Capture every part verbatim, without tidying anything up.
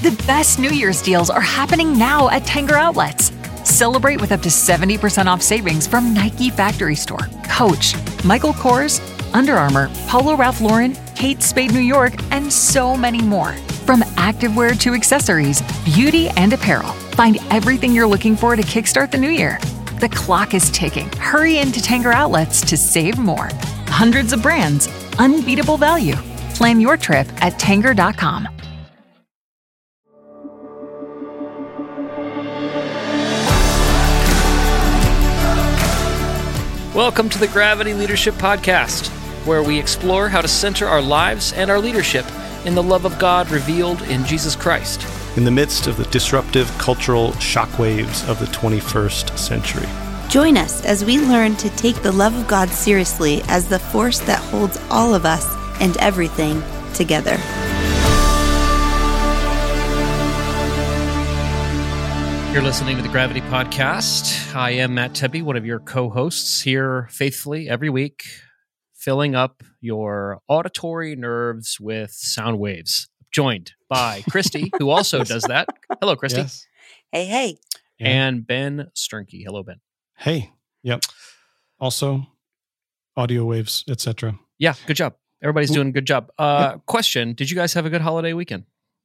The best New Year's deals are happening now at Tanger Outlets. Celebrate with up to seventy percent off savings from Nike Factory Store, Coach, Michael Kors, Under Armour, Polo Ralph Lauren, Kate Spade New York, and so many more. From activewear to accessories, beauty and apparel, find everything you're looking for to kickstart the new year. The clock is ticking. Hurry into Tanger Outlets to save more. Hundreds of brands, unbeatable value. Plan your trip at tanger dot com. Welcome to the Gravity Leadership Podcast, where we explore how to center our lives and our leadership in the love of God revealed in Jesus Christ. In the midst of the disruptive cultural shockwaves of the twenty-first century. Join us as we learn to take the love of God seriously as the force that holds all of us and everything together. You're listening to the Gravity Podcast. I am Matt Tebby, one of your co-hosts here faithfully every week, filling up your auditory nerves with sound waves. Joined by Christy, who also does that. Hello, Christy. Yes. Hey, hey. Yeah. And Ben Sternke. Hello, Ben. Hey. Yep. Also, audio waves, et cetera. Yeah, good job. Everybody's doing a good job. Uh, Yep. Question, did you guys have a good holiday weekend?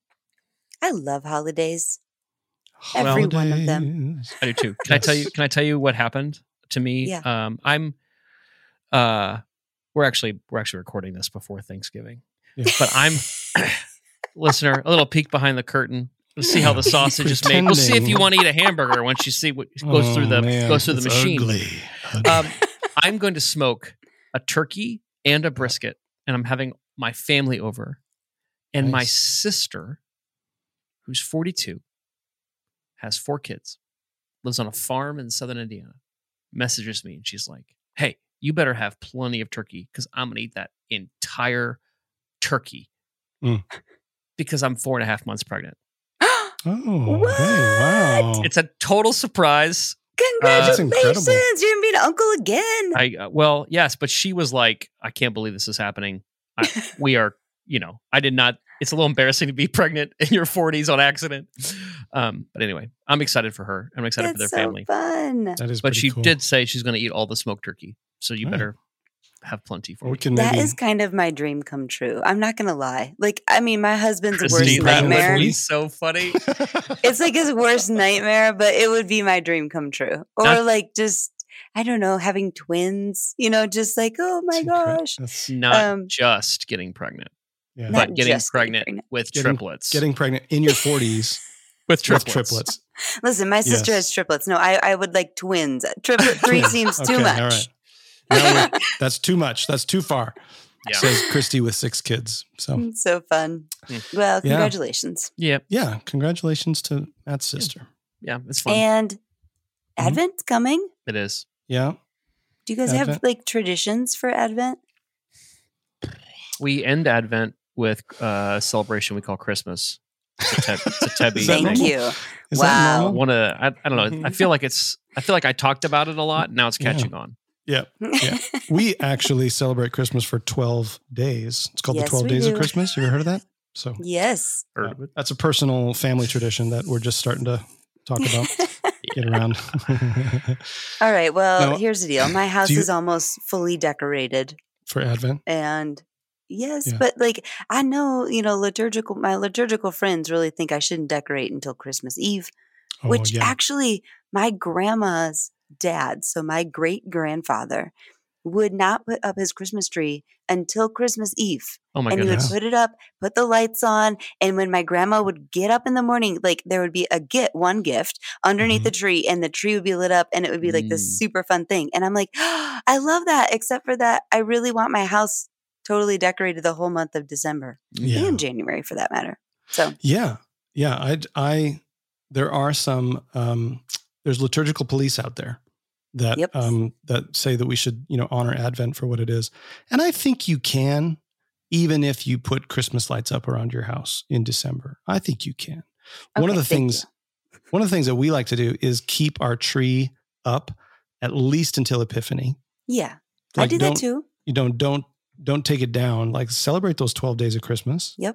I love holidays. Every one of them. I do too. Can I tell you? Can I tell you what happened to me? Yeah. Um, I'm. Uh, we're actually we're actually recording this before Thanksgiving, Yeah. but I'm listener. A little peek behind the curtain. Let's see how the sausage is made. We'll see if you want to eat a hamburger once you see what goes Oh, through the man, goes through the it's machine. Ugly. Ugly. Um, I'm going to smoke a turkey and a brisket, and I'm having my family over, and my Nice. sister, who's forty-two. Has four kids, lives on a farm in southern Indiana, messages me and she's like, hey, you better have plenty of turkey because I'm going to eat that entire turkey Mm. because I'm four and a half months pregnant. oh, What? hey, wow. It's a total surprise. Congratulations. incredible. You're going to be an uncle again. I uh, Well, yes, but she was like, I can't believe this is happening. I, we are, you know, I did not. It's a little embarrassing to be pregnant in your forties on accident. Um, but anyway, I'm excited for her. I'm excited That's for their so family. fun. That is But pretty she cool. did say she's going to eat all the smoked turkey. So you Oh. better have plenty for Or we me. can That maybe, is kind of my dream come true. I'm not going to lie. Like, I mean, my husband's Christy, worst that nightmare. would be so funny. It's like his worst nightmare, but it would be my dream come true. Or Not- like just, I don't know, having twins, you know, just like, oh my It's incre- gosh. that's- Not Um, just getting pregnant, yeah. Not but getting just getting pregnant, pregnant. with Getting- triplets. Getting pregnant in your forties with with triplets. triplets. Listen, my sister Yes. has triplets. No, I, I would like twins. Triplet three seems too Okay, much. All right. Now we're- that's too much. That's too far. Yeah. Says Christy with six kids. So, Mm, So fun. Mm. Well, Yeah. congratulations. yeah. yeah, congratulations to Matt's sister. Yeah. It's fun. And Advent's coming. It is. Yeah. Do you guys have Advent. like traditions for Advent? We end Advent with uh, a celebration we call Christmas. It's a, te- it's a Tebby Is that thing. Thank normal? you. Is Wow. that I normal? want to. I, I don't know. I feel like it's. I feel like I talked about it a lot. Now it's Yeah. catching on. Yeah. Yeah. We actually celebrate Christmas for twelve days. It's called Yes, the twelve we Days do. of Christmas. You ever heard of that? So Yes. Heard yeah, of it? that's a personal family tradition that we're just starting to talk about, get around. All right. Well, Now, here's the deal. My house you- is almost fully decorated. For Advent. And yes, Yeah. but like I know, you know, liturgical my liturgical friends really think I shouldn't decorate until Christmas Eve, Oh, which yeah. actually my grandma's dad, so my great grandfather, would not put up his Christmas tree until Christmas Eve. Oh my and he would goodness. put it up, put the lights on, and when my grandma would get up in the morning, like there would be a get one gift underneath Mhm. the tree, and the tree would be lit up, and it would be like this Mm. super fun thing. And I'm like, oh, I love that. Except for that, I really want my house totally decorated the whole month of December Yeah. and January, for that matter. So Yeah. Yeah. I, I, there are some, um, there's liturgical police out there that, Yep. um, that say that we should, you know, honor Advent for what it is. And I think you can, even if you put Christmas lights up around your house in December. I think you can. One of Okay, the thank things, one of the things that we like to do is keep our tree up at least until Epiphany. yeah, I Like, do that don't- too. You don't, don't, don't take it down. Like celebrate those twelve days of Christmas. Yep.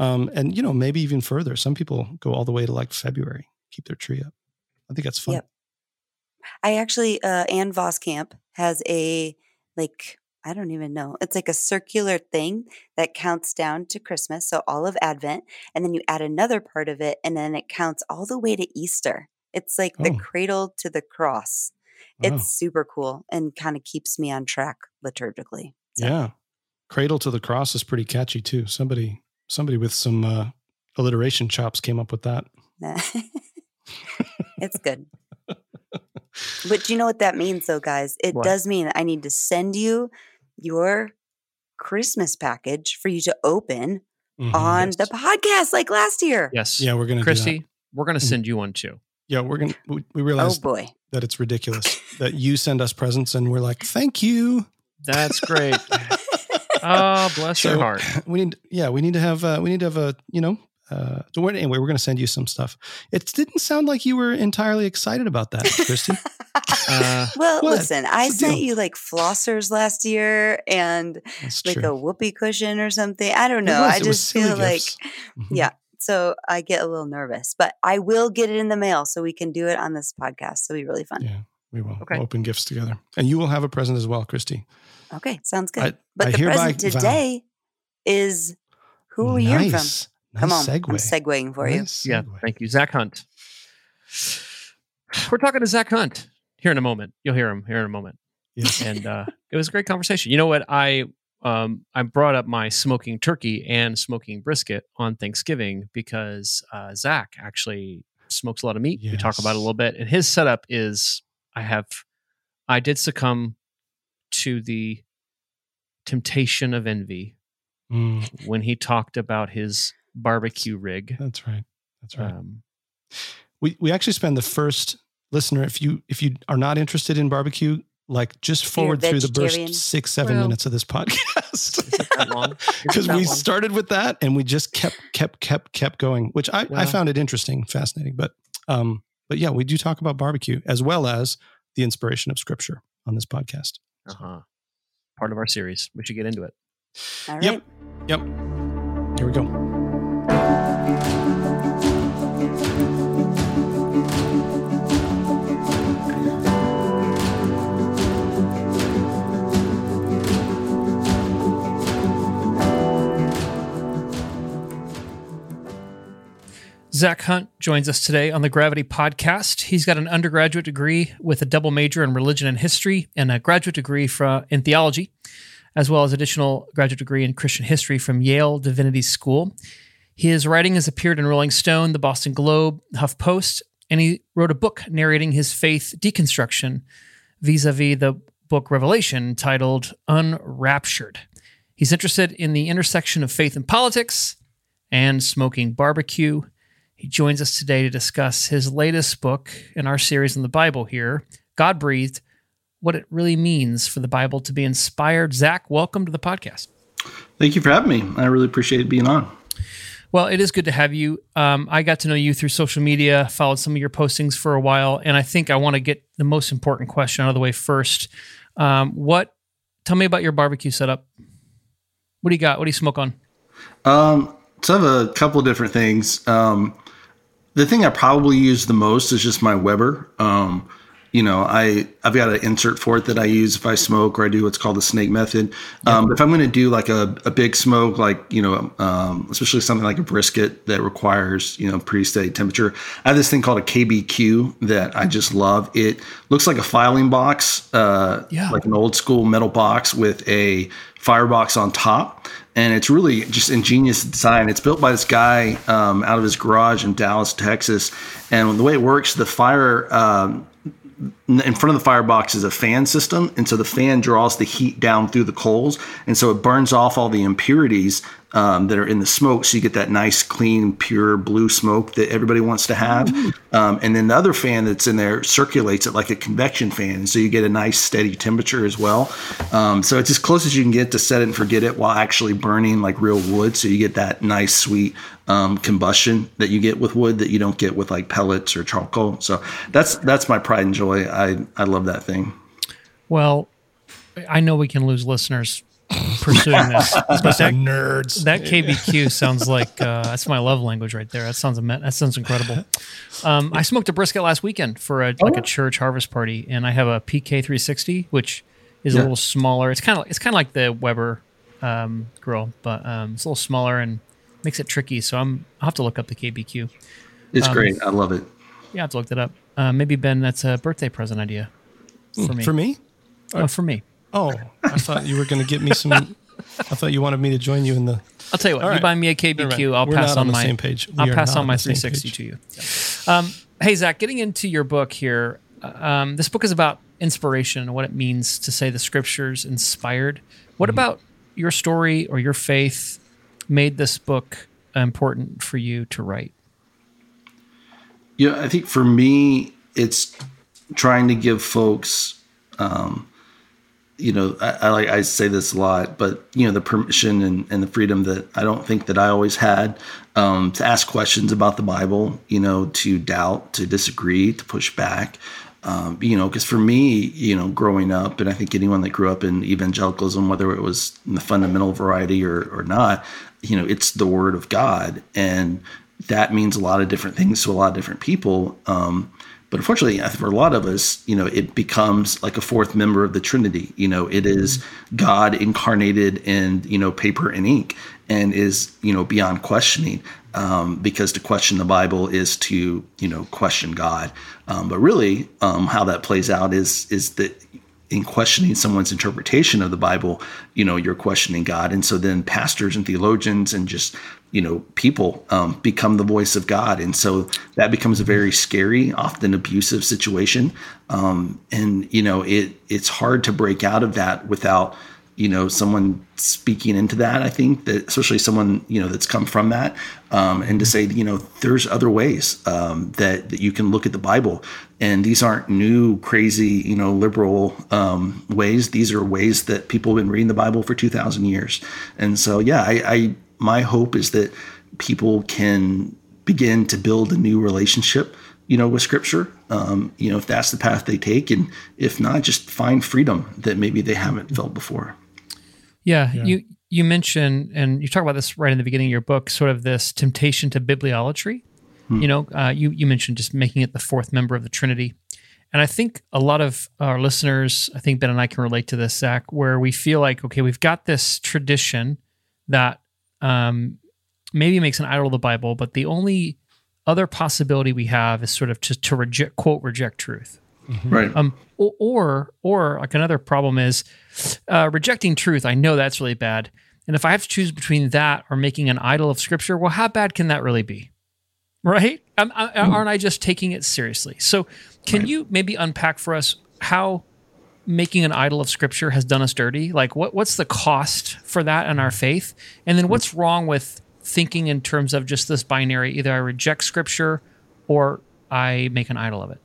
Um, and, you know, maybe even further. Some people go all the way to like February, keep their tree up. I think that's fun. Yep. I actually, uh, Ann Voskamp has a, like, I don't even know. It's like a circular thing that counts down to Christmas. So all of Advent, and then you add another part of it, and then it counts all the way to Easter. It's like the Oh. cradle to the cross. Wow. It's super cool and kind of keeps me on track liturgically. So. Yeah. Cradle to the cross is pretty catchy too. Somebody, somebody with some uh, alliteration chops came up with that. It's good. But do you know what that means though, guys? It What? does mean I need to send you your Christmas package for you to open Mhm. on Yes. the podcast like last year. Yes. Yeah, we're gonna do that. Christy, we're going to send you one too. Yeah, we're gonna. We, we Oh realized boy. that it's ridiculous that you send us presents and we're like, thank you. That's great. Oh, bless your So, heart. We need, yeah, we need to have, uh, we need to have a, you know, uh, so we're- anyway, we're going to send you some stuff. It didn't sound like you were entirely excited about that, Christy. Uh, Well, What? listen, I What's the sent deal? you like flossers last year and That's like true. a whoopee cushion or something. I don't It know. was- I it was just silly feel like, gifts. Mhm. yeah. So I get a little nervous, but I will get it in the mail so we can do it on this podcast. It'll be really fun. Yeah, we will. Okay. We'll open gifts together. And you will have a present as well, Christy. Okay, sounds good. I- but I the hereby present vow- today is who are we hearing from? Nice. Come Nice on, segue. I'm segueing for you. Nice yeah. segue. Thank you. Zach Hunt. We're talking to Zach Hunt here in a moment. You'll hear him here in a moment. Yes. And uh, it was a great conversation. You know what? I um, I brought up my smoking turkey and smoking brisket on Thanksgiving because uh, Zach actually smokes a lot of meat. We talk about it a Yes. little bit. And his setup is I have, I did succumb to the temptation of envy Mm, when he talked about his barbecue rig. that's right. That's right. Um, we we actually spend the first listener. If you if you are not interested in barbecue, like just you're a forward through the vegetarian. first six seven Well, minutes of this is it podcast. that long? Is it Because that we long? started with that and we just kept kept kept kept going, which I, I Well. found it interesting, fascinating. But um, but yeah, we do talk about barbecue as well as the inspiration of Scripture on this podcast. Uh-huh. Part of our series. We should get into it. All right. Yep. Yep. Here we go. Zach Hunt joins us today on the Gravity Podcast. He's got an undergraduate degree with a double major in religion and history and a graduate degree fra- in theology, as well as additional graduate degree in Christian history from Yale Divinity School. His writing has appeared in Rolling Stone, the Boston Globe, HuffPost, and he wrote a book narrating his faith deconstruction vis-a-vis the book Revelation titled Unraptured. He's interested in the intersection of faith and politics and smoking barbecue. He joins us today to discuss his latest book in our series on the Bible here, God Breathed, what it really means for the Bible to be inspired. Zach, welcome to the podcast. Thank you for having me. I really appreciate being on. Well, it is good to have you. Um, I got to know you through social media, followed some of your postings for a while, and I think I want to get the most important question out of the way first. Um, what? Tell me about your barbecue setup. What do you got? What do you smoke on? Um, so I have a couple of different things. Um, the thing I probably use the most is just my Weber. Um, you know, I, I've got an insert for it that I use if I smoke or I do what's called the snake method. Um, but if I'm going to do like a, a big smoke, like, you know, um, especially something like a brisket that requires, you know, pretty steady temperature, I have this thing called a K B Q that I just love. It looks like a filing box, uh, Yeah. like an old school metal box with a firebox on top. And it's really just ingenious design. It's built by this guy um, out of his garage in Dallas, Texas. And the way it works, the fire um, in front of the firebox is a fan system. And so the fan draws the heat down through the coals. And so it burns off all the impurities um, that are in the smoke. So you get that nice, clean, pure blue smoke that everybody wants to have. Um, and then the other fan that's in there circulates it like a convection fan. So you get a nice, steady temperature as well. Um, so it's as close as you can get to set it and forget it while actually burning like real wood. So you get that nice, sweet um, combustion that you get with wood that you don't get with like pellets or charcoal. So that's that's my pride and joy. I, I love that thing. Well, I know we can lose listeners pursuing this. But that, nerds. that K B Q sounds like uh, that's my love language right there. That sounds that sounds incredible. Um, I smoked a brisket last weekend for a, like a church harvest party, and I have a P K three sixty, which is yeah. a little smaller. It's kind of it's kind of like the Weber um, grill, but um, it's a little smaller and makes it tricky. So I'm I'll have to look up the K B Q. It's um, great. I love it. Yeah, I have to look it up. Uh, maybe Ben, that's a birthday present idea for me. For me? Oh, for me. Oh, I thought you were going to get me some. I thought you wanted me to join you in the. I'll tell you what. All You right. buy me a K B Q. Right. I'll We're pass not on, on the my. same page. We I'll are pass not on my on the same three sixty page. to you. Um, hey Zach, getting into your book here. Um, this book is about inspiration and what it means to say the Scriptures inspired. What mm-hmm. about your story or your faith made this book important for you to write? Yeah, I think for me, it's trying to give folks, um, you know, I, I like I say this a lot, but you know, the permission and, and the freedom that I don't think that I always had um, to ask questions about the Bible, you know, to doubt, to disagree, to push back. Um, you know, because for me, you know, growing up, and I think anyone that grew up in evangelicalism, whether it was in the fundamental variety or, or not, you know, it's the Word of God. And that means a lot of different things to a lot of different people. Um, but unfortunately, for a lot of us, you know, it becomes like a fourth member of the Trinity. You know, it is God incarnated in, you know, paper and ink, and is, you know, beyond questioning. Um, because to question the Bible is to, you know, question God. Um, but really, um, how that plays out is is that in questioning someone's interpretation of the Bible, you know, you're questioning God. And so then pastors and theologians and just, you know, people um, become the voice of God. And so that becomes a very scary, often abusive situation. Um, and, you know, it it's hard to break out of that without, you know, someone speaking into that. I think that especially someone, you know, that's come from that, um, and to say, you know, there's other ways um, that, that you can look at the Bible. And these aren't new, crazy, you know, liberal um, ways. These are ways that people have been reading the Bible for two thousand years. And so, yeah, I, I my hope is that people can begin to build a new relationship, you know, with Scripture, um, you know, if that's the path they take. And if not, just find freedom that maybe they haven't felt before. Yeah, Yeah. you you mentioned, and you talk about this right in the beginning of your book, sort of this temptation to bibliolatry. Hmm. You know, uh, you you mentioned just making it the fourth member of the Trinity, and I think a lot of our listeners, I think Ben and I can relate to this, Zach, where we feel like, okay, we've got this tradition that um, maybe makes an idol of the Bible, but the only other possibility we have is sort of to to reject, quote, reject truth. Mm-hmm. Right. Um, or, or, or like another problem is uh, rejecting truth. I know that's really bad. And if I have to choose between that or making an idol of Scripture, well, how bad can that really be? Right? Um, I, aren't I just taking it seriously? So can right. you maybe unpack for us how making an idol of Scripture has done us dirty? Like what, what's the cost for that in our faith? And then what's wrong with thinking in terms of just this binary, either I reject Scripture or I make an idol of it?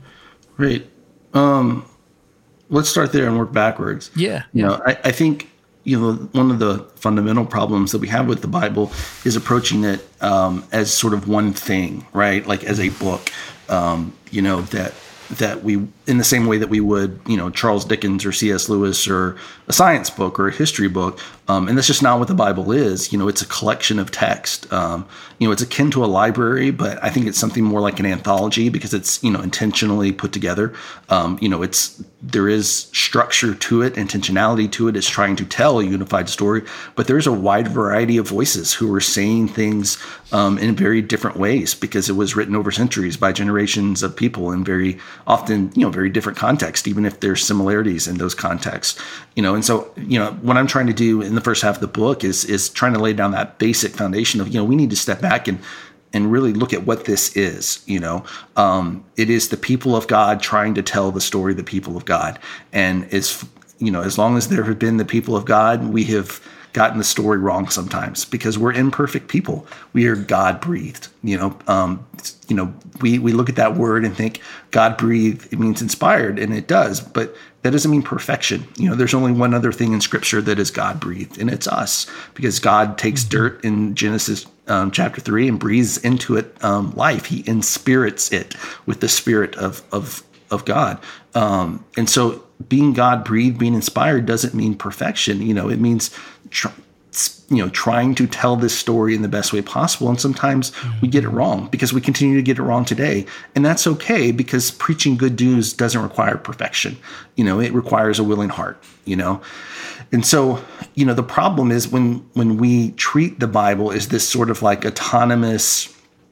Right. Um, let's start there and work backwards. Yeah. You yeah. know, I, I think, you know, one of the fundamental problems that we have with the Bible is approaching it um, as sort of one thing, right? Like as a book, um, you know, that that we, in the same way that we would, you know, Charles Dickens or C S Lewis or a science book or a history book. Um, and that's just not what the Bible is. You know, it's a collection of text. Um, you know, it's akin to a library, but I think it's something more like an anthology because it's, you know, intentionally put together. Um, you know, it's, there is structure to it, intentionality to it. It's trying to tell a unified story, but there's a wide variety of voices who are saying things um, in very different ways because it was written over centuries by generations of people in very often, you know, very different context, even if there's similarities in those contexts, you know. And so, you know, what I'm trying to do in the first half of the book is is trying to lay down that basic foundation of, you know, we need to step back and and really look at what this is. You know, um, it is the people of God trying to tell the story of the people of God. And as, you know, as long as there have been the people of God, we have gotten the story wrong sometimes because we're imperfect people. We are God breathed, you know, um, you know, we, we look at that word and think God breathed, it means inspired, and it does, but that doesn't mean perfection. You know, there's only one other thing in Scripture that is God breathed, and it's us, because God takes dirt in Genesis um, chapter three and breathes into it um, life. He inspirits it with the spirit of, of, of God. Um, and so being God breathed, being inspired doesn't mean perfection. You know, it means, tr- you know, trying to tell this story in the best way possible. And sometimes mm-hmm. we get it wrong because we continue to get it wrong today. And that's okay, because preaching good news doesn't require perfection. You know, it requires a willing heart, you know. And so, you know, the problem is when when we treat the Bible as this sort of like autonomous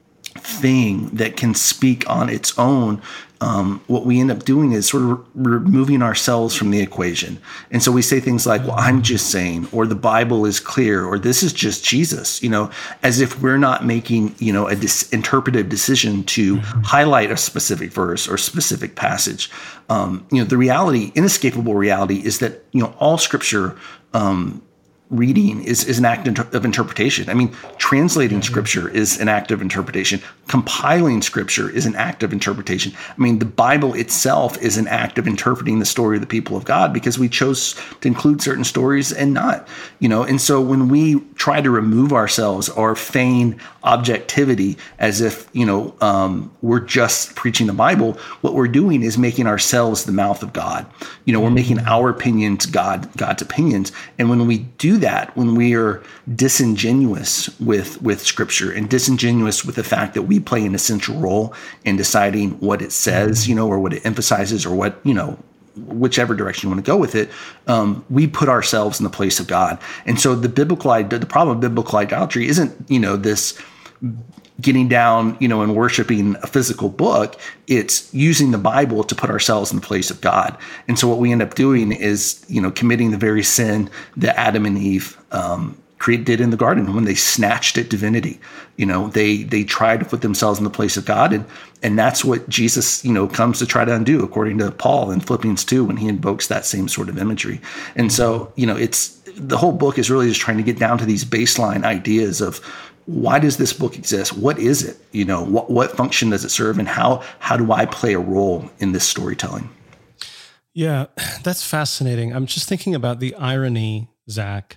thing that can speak on its own, um, what we end up doing is sort of re- removing ourselves from the equation. And so we say things like, well, I'm just saying, or the Bible is clear, or this is just Jesus, you know, as if we're not making, you know, a dis- interpretive decision to mm-hmm. highlight a specific verse or specific passage. Um, you know, the reality, inescapable reality is that, you know, all scripture, um, reading is, is an act of interpretation. I mean, translating scripture is an act of interpretation. Compiling scripture is an act of interpretation. I mean, the Bible itself is an act of interpreting the story of the people of God, because we chose to include certain stories and not, you know. And so when we try to remove ourselves or feign objectivity as if, you know, um, we're just preaching the Bible, what we're doing is making ourselves the mouth of God. You know, we're making our opinions God, God's opinions. And when we do that, when we are disingenuous with, with scripture and disingenuous with the fact that we play an essential role in deciding what it says, you know, or what it emphasizes, or what, you know, whichever direction you want to go with it, um, we put ourselves in the place of God. And so the biblical, the problem of biblical idolatry isn't, you know, this getting down, you know, and worshiping a physical book. It's using the Bible to put ourselves in the place of God. And so what we end up doing is, you know, committing the very sin that Adam and Eve um, did in the garden when they snatched at divinity. You know, they they tried to put themselves in the place of God, and and that's what Jesus, you know, comes to try to undo, according to Paul in Philippians two, when he invokes that same sort of imagery. And so, you know, it's the whole book is really just trying to get down to these baseline ideas of, why does this book exist? What is it? You know, what what function does it serve, and how how do I play a role in this storytelling? Yeah, that's fascinating. I'm just thinking about the irony, Zach,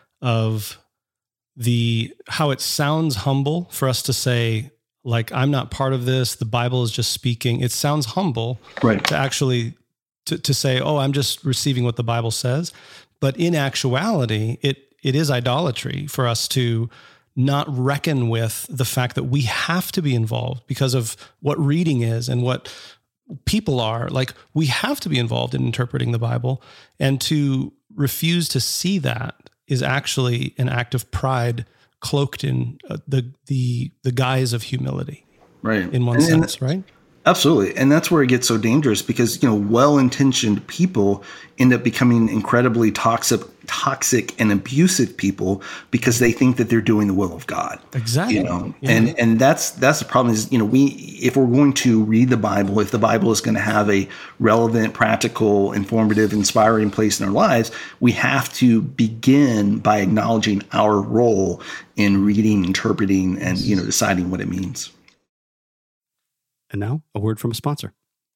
of the how it sounds humble for us to say, like, I'm not part of this, the Bible is just speaking. It sounds humble, right, to actually to, to say, oh, I'm just receiving what the Bible says. But in actuality, it it is idolatry for us to not reckon with the fact that we have to be involved because of what reading is and what people are. Like, we have to be involved in interpreting the Bible, and to refuse to see that is actually an act of pride cloaked in uh, the the the guise of humility, right? In one and, sense, and, right? Absolutely. And that's where it gets so dangerous, because, you know, well-intentioned people end up becoming incredibly toxic, toxic and abusive people because they think that they're doing the will of God. Exactly. You know, yeah. and, and that's, that's the problem is, you know, we, if we're going to read the Bible, if the Bible is going to have a relevant, practical, informative, inspiring place in our lives, we have to begin by acknowledging our role in reading, interpreting, and, you know, deciding what it means. And now, a word from a sponsor.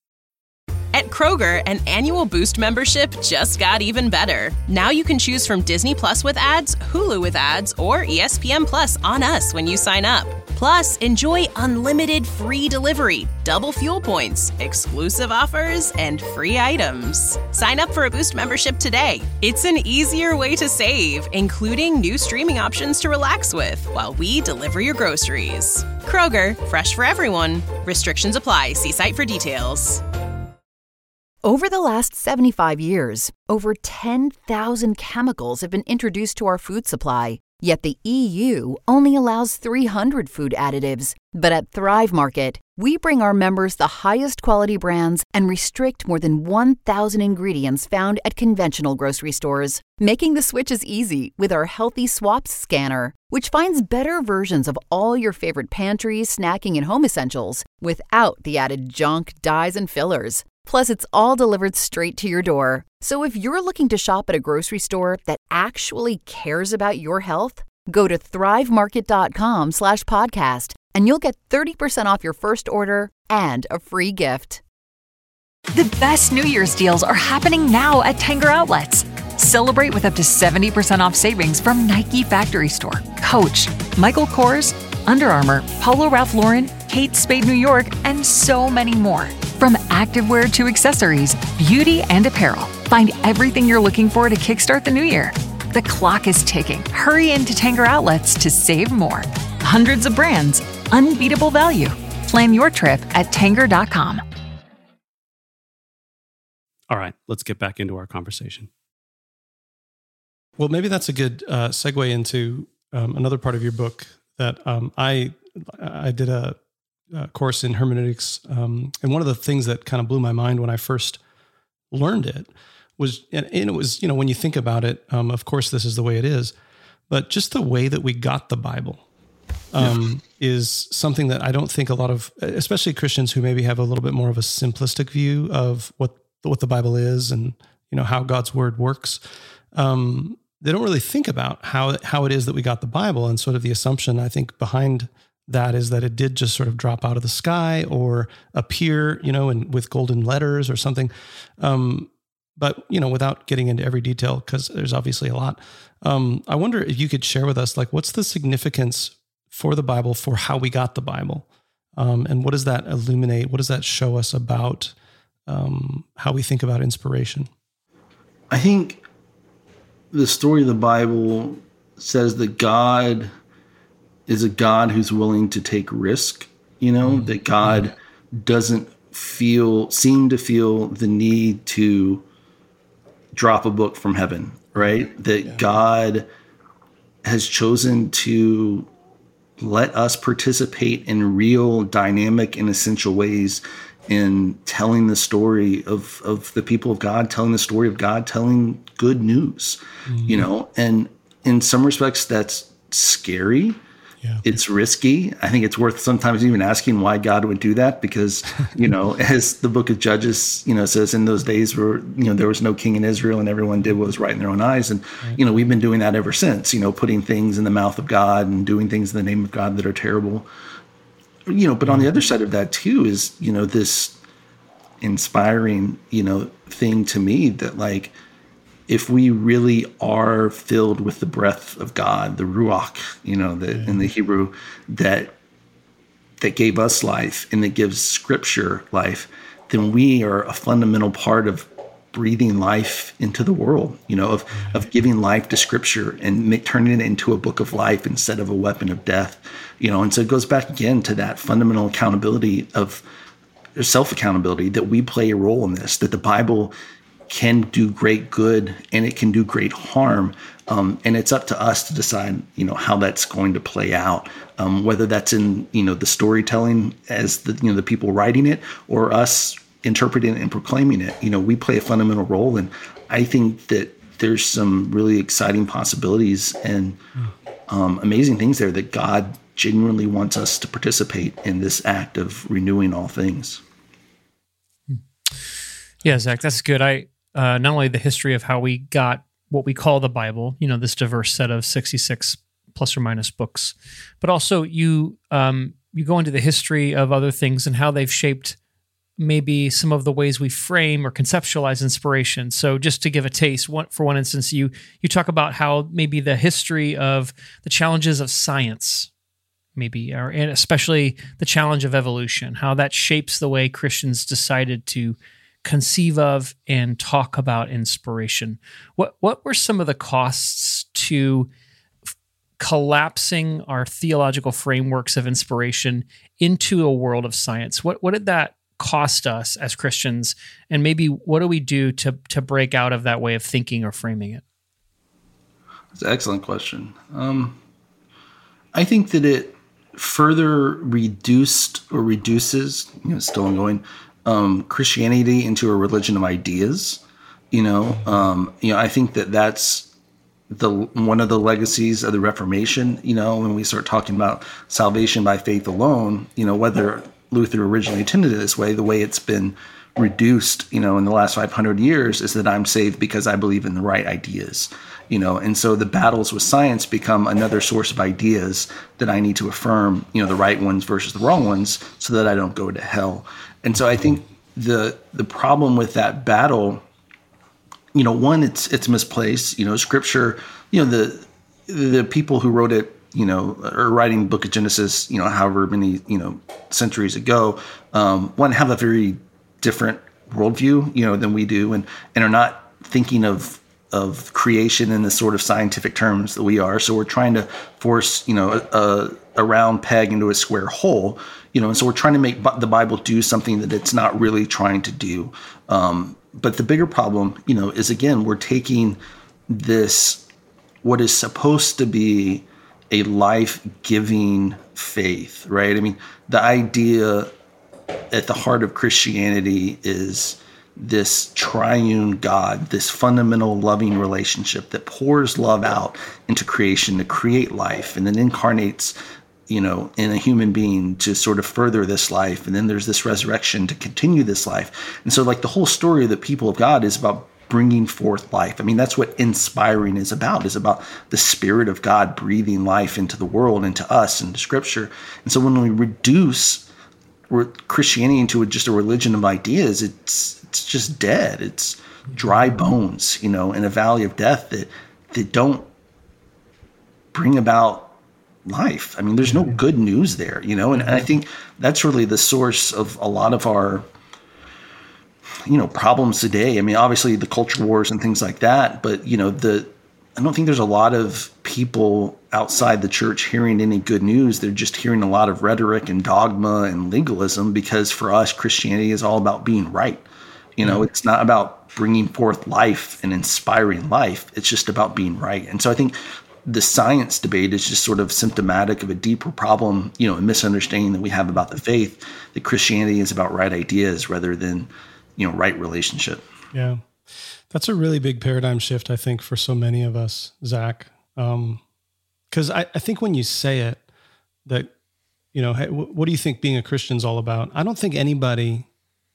At Kroger, an annual Boost membership just got even better. Now you can choose from Disney Plus with ads, Hulu with ads, or E S P N Plus on us when you sign up. Plus, enjoy unlimited free delivery, double fuel points, exclusive offers, and free items. Sign up for a Boost membership today. It's an easier way to save, including new streaming options to relax with while we deliver your groceries. Kroger, fresh for everyone. Restrictions apply. See site for details. Over the last seventy-five years, over ten thousand chemicals have been introduced to our food supply. Yet the E U only allows three hundred food additives. But at Thrive Market, we bring our members the highest quality brands and restrict more than one thousand ingredients found at conventional grocery stores, making the switches easy with our Healthy Swaps scanner, which finds better versions of all your favorite pantry, snacking, and home essentials without the added junk, dyes, and fillers. Plus, it's all delivered straight to your door. So if you're looking to shop at a grocery store that actually cares about your health, go to thrivemarket.com slash podcast and you'll get thirty percent off your first order and a free gift. The best New Year's deals are happening now at Tanger Outlets. Celebrate with up to seventy percent off savings from Nike Factory Store, Coach, Michael Kors, Under Armour, Polo Ralph Lauren, Kate Spade New York, and so many more. From activewear to accessories, beauty and apparel, find everything you're looking for to kickstart the new year. The clock is ticking. Hurry into Tanger Outlets to save more. Hundreds of brands, unbeatable value. Plan your trip at tanger dot com. All right, let's get back into our conversation. Well, maybe that's a good uh, segue into um, another part of your book that um, I I did a, a course in hermeneutics, um, and one of the things that kind of blew my mind when I first learned it was, and, and it was, you know, when you think about it, um, of course, this is the way it is, but just the way that we got the Bible um, yeah. is something that I don't think a lot of, especially Christians who maybe have a little bit more of a simplistic view of what what the Bible is and, you know, how God's word works. Um, they don't really think about how how it is that we got the Bible, and sort of the assumption I think behind that is that it did just sort of drop out of the sky or appear, you know, in, with golden letters or something. Um, but, you know, without getting into every detail, because there's obviously a lot, um, I wonder if you could share with us, like, what's the significance for the Bible, for how we got the Bible? Um, and what does that illuminate? What does that show us about um, how we think about inspiration? I think the story of the Bible says that God is a God who's willing to take risk, you know, mm-hmm. that God mm-hmm. doesn't feel, seem to feel the need to drop a book from heaven, right? That yeah. God has chosen to let us participate in real, dynamic, and essential ways in telling the story of, of the people of God, telling the story of God, telling good news, mm-hmm. you know, and in some respects that's scary. Yeah. It's risky. I think it's worth sometimes even asking why God would do that, because, you know, as the book of Judges, you know, says in those days where, you know, there was no king in Israel and everyone did what was right in their own eyes. And, right. you know, we've been doing that ever since, you know, putting things in the mouth of God and doing things in the name of God that are terrible, you know, but on the other side of that too is, you know, this inspiring, you know, thing to me that, like, if we really are filled with the breath of God, the Ruach, you know, the, yeah. in the Hebrew, that that gave us life and that gives Scripture life, then we are a fundamental part of breathing life into the world, you know, of, yeah. of giving life to Scripture and make, turning it into a book of life instead of a weapon of death, you know. And so it goes back again to that fundamental accountability of self-accountability, that we play a role in this, that the Bible can do great good and it can do great harm. Um, and it's up to us to decide, you know, how that's going to play out, um, whether that's in, you know, the storytelling as the, you know, the people writing it, or us interpreting it and proclaiming it. You know, we play a fundamental role. And I think that there's some really exciting possibilities and um, amazing things there, that God genuinely wants us to participate in this act of renewing all things. Yeah, Zach, that's good. I, Uh, not only the history of how we got what we call the Bible, you know, this diverse set of sixty-six plus or minus books, but also you um, you go into the history of other things and how they've shaped maybe some of the ways we frame or conceptualize inspiration. So just to give a taste, one, for one instance, you you talk about how maybe the history of the challenges of science, maybe, or, and especially the challenge of evolution, how that shapes the way Christians decided to conceive of and talk about inspiration. What what were some of the costs to f- collapsing our theological frameworks of inspiration into a world of science? What what did that cost us as Christians? And maybe what do we do to to break out of that way of thinking or framing it? That's an excellent question. Um, I think that it further reduced or reduces, you know, still ongoing, Um, Christianity into a religion of ideas, you know. Um, you know, I think that that's the one of the legacies of the Reformation. You know, when we start talking about salvation by faith alone, you know, whether Luther originally intended it this way, the way it's been reduced, you know, in the last five hundred years, is that I'm saved because I believe in the right ideas, you know. And so the battles with science become another source of ideas that I need to affirm, you know, the right ones versus the wrong ones, so that I don't go to hell. And so I think the the problem with that battle, you know, one, it's it's misplaced. You know, Scripture, you know, the the people who wrote it, you know, are writing the book of Genesis, you know, however many, you know, centuries ago, um, one, have a very different worldview, you know, than we do, and and are not thinking of of creation in the sort of scientific terms that we are. So we're trying to force, you know, a, a, a round peg into a square hole, you know, and so we're trying to make the Bible do something that it's not really trying to do. Um, but the bigger problem, you know, is again, we're taking this, what is supposed to be a life-giving faith, right? I mean, the idea at the heart of Christianity is this triune God, this fundamental loving relationship that pours love out into creation to create life, and then incarnates, you know, in a human being to sort of further this life. And then there's this resurrection to continue this life. And so like the whole story of the people of God is about bringing forth life. I mean, that's what inspiring is about, is about the Spirit of God breathing life into the world, into us, into Scripture. And so when we reduce Christianity into just a religion of ideas, it's it's just dead. It's dry bones, you know, in a valley of death that that don't bring about life. I mean, there's no good news there, you know, and, and I think that's really the source of a lot of our, you know, problems today. I mean, obviously the culture wars and things like that, but you know, the I don't think there's a lot of people outside the church hearing any good news. They're just hearing a lot of rhetoric and dogma and legalism, because for us, Christianity is all about being right. You know, it's not about bringing forth life and inspiring life. It's just about being right. And so I think the science debate is just sort of symptomatic of a deeper problem, you know, a misunderstanding that we have about the faith, that Christianity is about right ideas rather than, you know, right relationship. Yeah. That's a really big paradigm shift, I think, for so many of us, Zach. Um, because I, I think when you say it, that, you know, hey, w- what do you think being a Christian is all about? I don't think anybody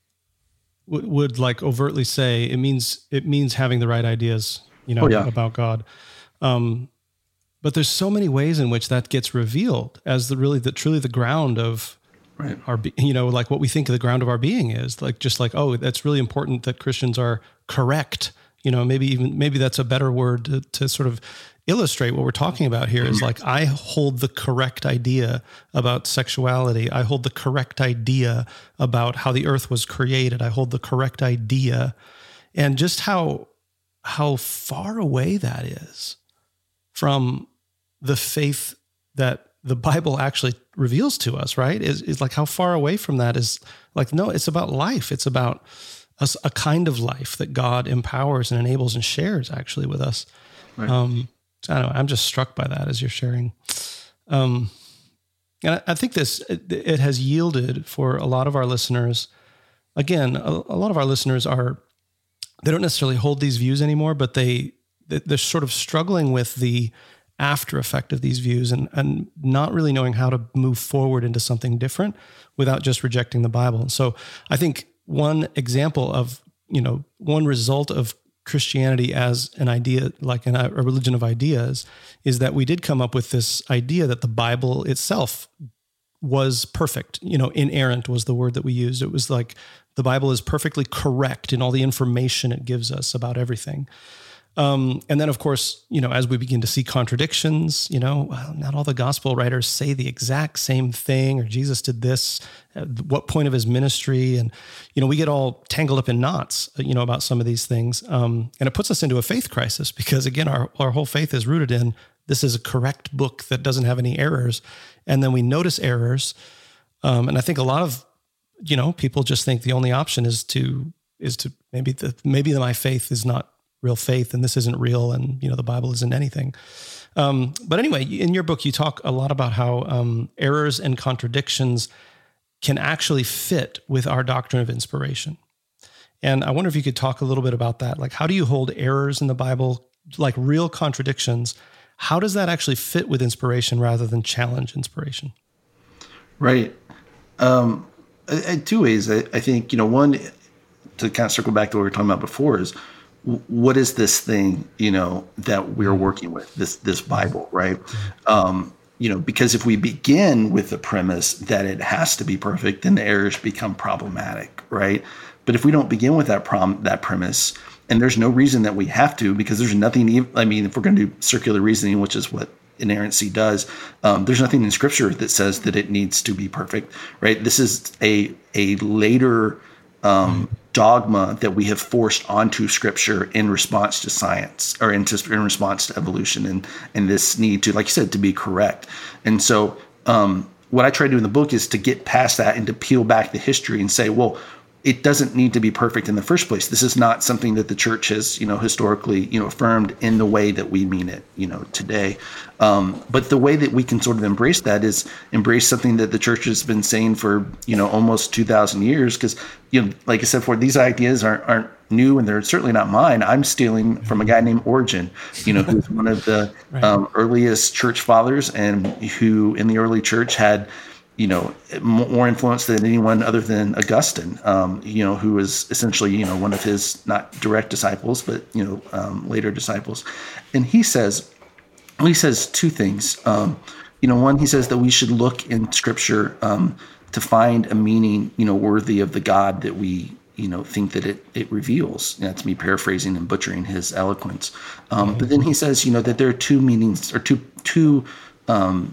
w- would like overtly say it means it means having the right ideas, you know, oh, yeah. about God. Um, but there's so many ways in which that gets revealed as the really the truly the ground of right. our, be- you know, like what we think the ground of our being is. Like just like, oh, that's really important that Christians are correct. You know, maybe even maybe that's a better word to, to sort of illustrate what we're talking about here. Is like, I hold the correct idea about sexuality. I hold the correct idea about how the earth was created. I hold the correct idea, and just how how far away that is from the faith that the Bible actually reveals to us, right? Is is like how far away from that is like, no, it's about life. It's about a, a kind of life that God empowers and enables and shares actually with us. Right. Um, I don't know. I'm just struck by that as you're sharing. Um, and I, I think this, it, it has yielded for a lot of our listeners. Again, a, a lot of our listeners are, they don't necessarily hold these views anymore, but they, they're sort of struggling with the after effect of these views and, and not really knowing how to move forward into something different without just rejecting the Bible. And so I think one example of, you know, one result of Christianity as an idea, like an, a religion of ideas, is that we did come up with this idea that the Bible itself was perfect. You know, inerrant was the word that we used. It was like the Bible is perfectly correct in all the information it gives us about everything. Um, and then, of course, you know, as we begin to see contradictions, you know, well, not all the gospel writers say the exact same thing, or Jesus did this at what point of his ministry. And, you know, we get all tangled up in knots, you know, about some of these things. Um, and it puts us into a faith crisis because, again, our, our whole faith is rooted in this is a correct book that doesn't have any errors. And then we notice errors. Um, and I think a lot of, you know, people just think the only option is to, is to maybe the, maybe my faith is not real faith and this isn't real, and, you know, the Bible isn't anything. Um, but anyway, in your book, you talk a lot about how um, errors and contradictions can actually fit with our doctrine of inspiration. And I wonder if you could talk a little bit about that. Like, how do you hold errors in the Bible, like real contradictions? How does that actually fit with inspiration rather than challenge inspiration? Right. Um, in two ways, I, I think, you know, one, to kind of circle back to what we were talking about before, is what is this thing, you know, that we're working with, this this Bible, right? Um, you know, because if we begin with the premise that it has to be perfect, then the errors become problematic, right? But if we don't begin with that prom that premise, and there's no reason that we have to, because there's nothing, I mean, if we're going to do circular reasoning, which is what inerrancy does, um, there's nothing in Scripture that says that it needs to be perfect, right? This is a a later um, dogma that we have forced onto Scripture in response to science or in, in response to evolution and and this need to, like you said, to be correct. And so um, what I try to do in the book is to get past that and to peel back the history and say, well, it doesn't need to be perfect in the first place. This is not something that the church has, you know, historically, you know, affirmed in the way that we mean it, you know, today. Um, but the way that we can sort of embrace that is embrace something that the church has been saying for, you know, almost two thousand years. Because, you know, like I said before, these ideas aren't aren't new, and they're certainly not mine. I'm stealing from a guy named Origen, you know, who's one of the right. um, earliest church fathers, and who in the early church had, you know, more influence than anyone other than Augustine, um, you know, who was essentially, you know, one of his not direct disciples, but, you know, um, later disciples. And he says, well, he says two things. Um, you know, one, he says that we should look in Scripture um, to find a meaning, you know, worthy of the God that we, you know, think that it it reveals. That's me paraphrasing and butchering his eloquence. Um, but then he says, you know, that there are two meanings or two two. Um,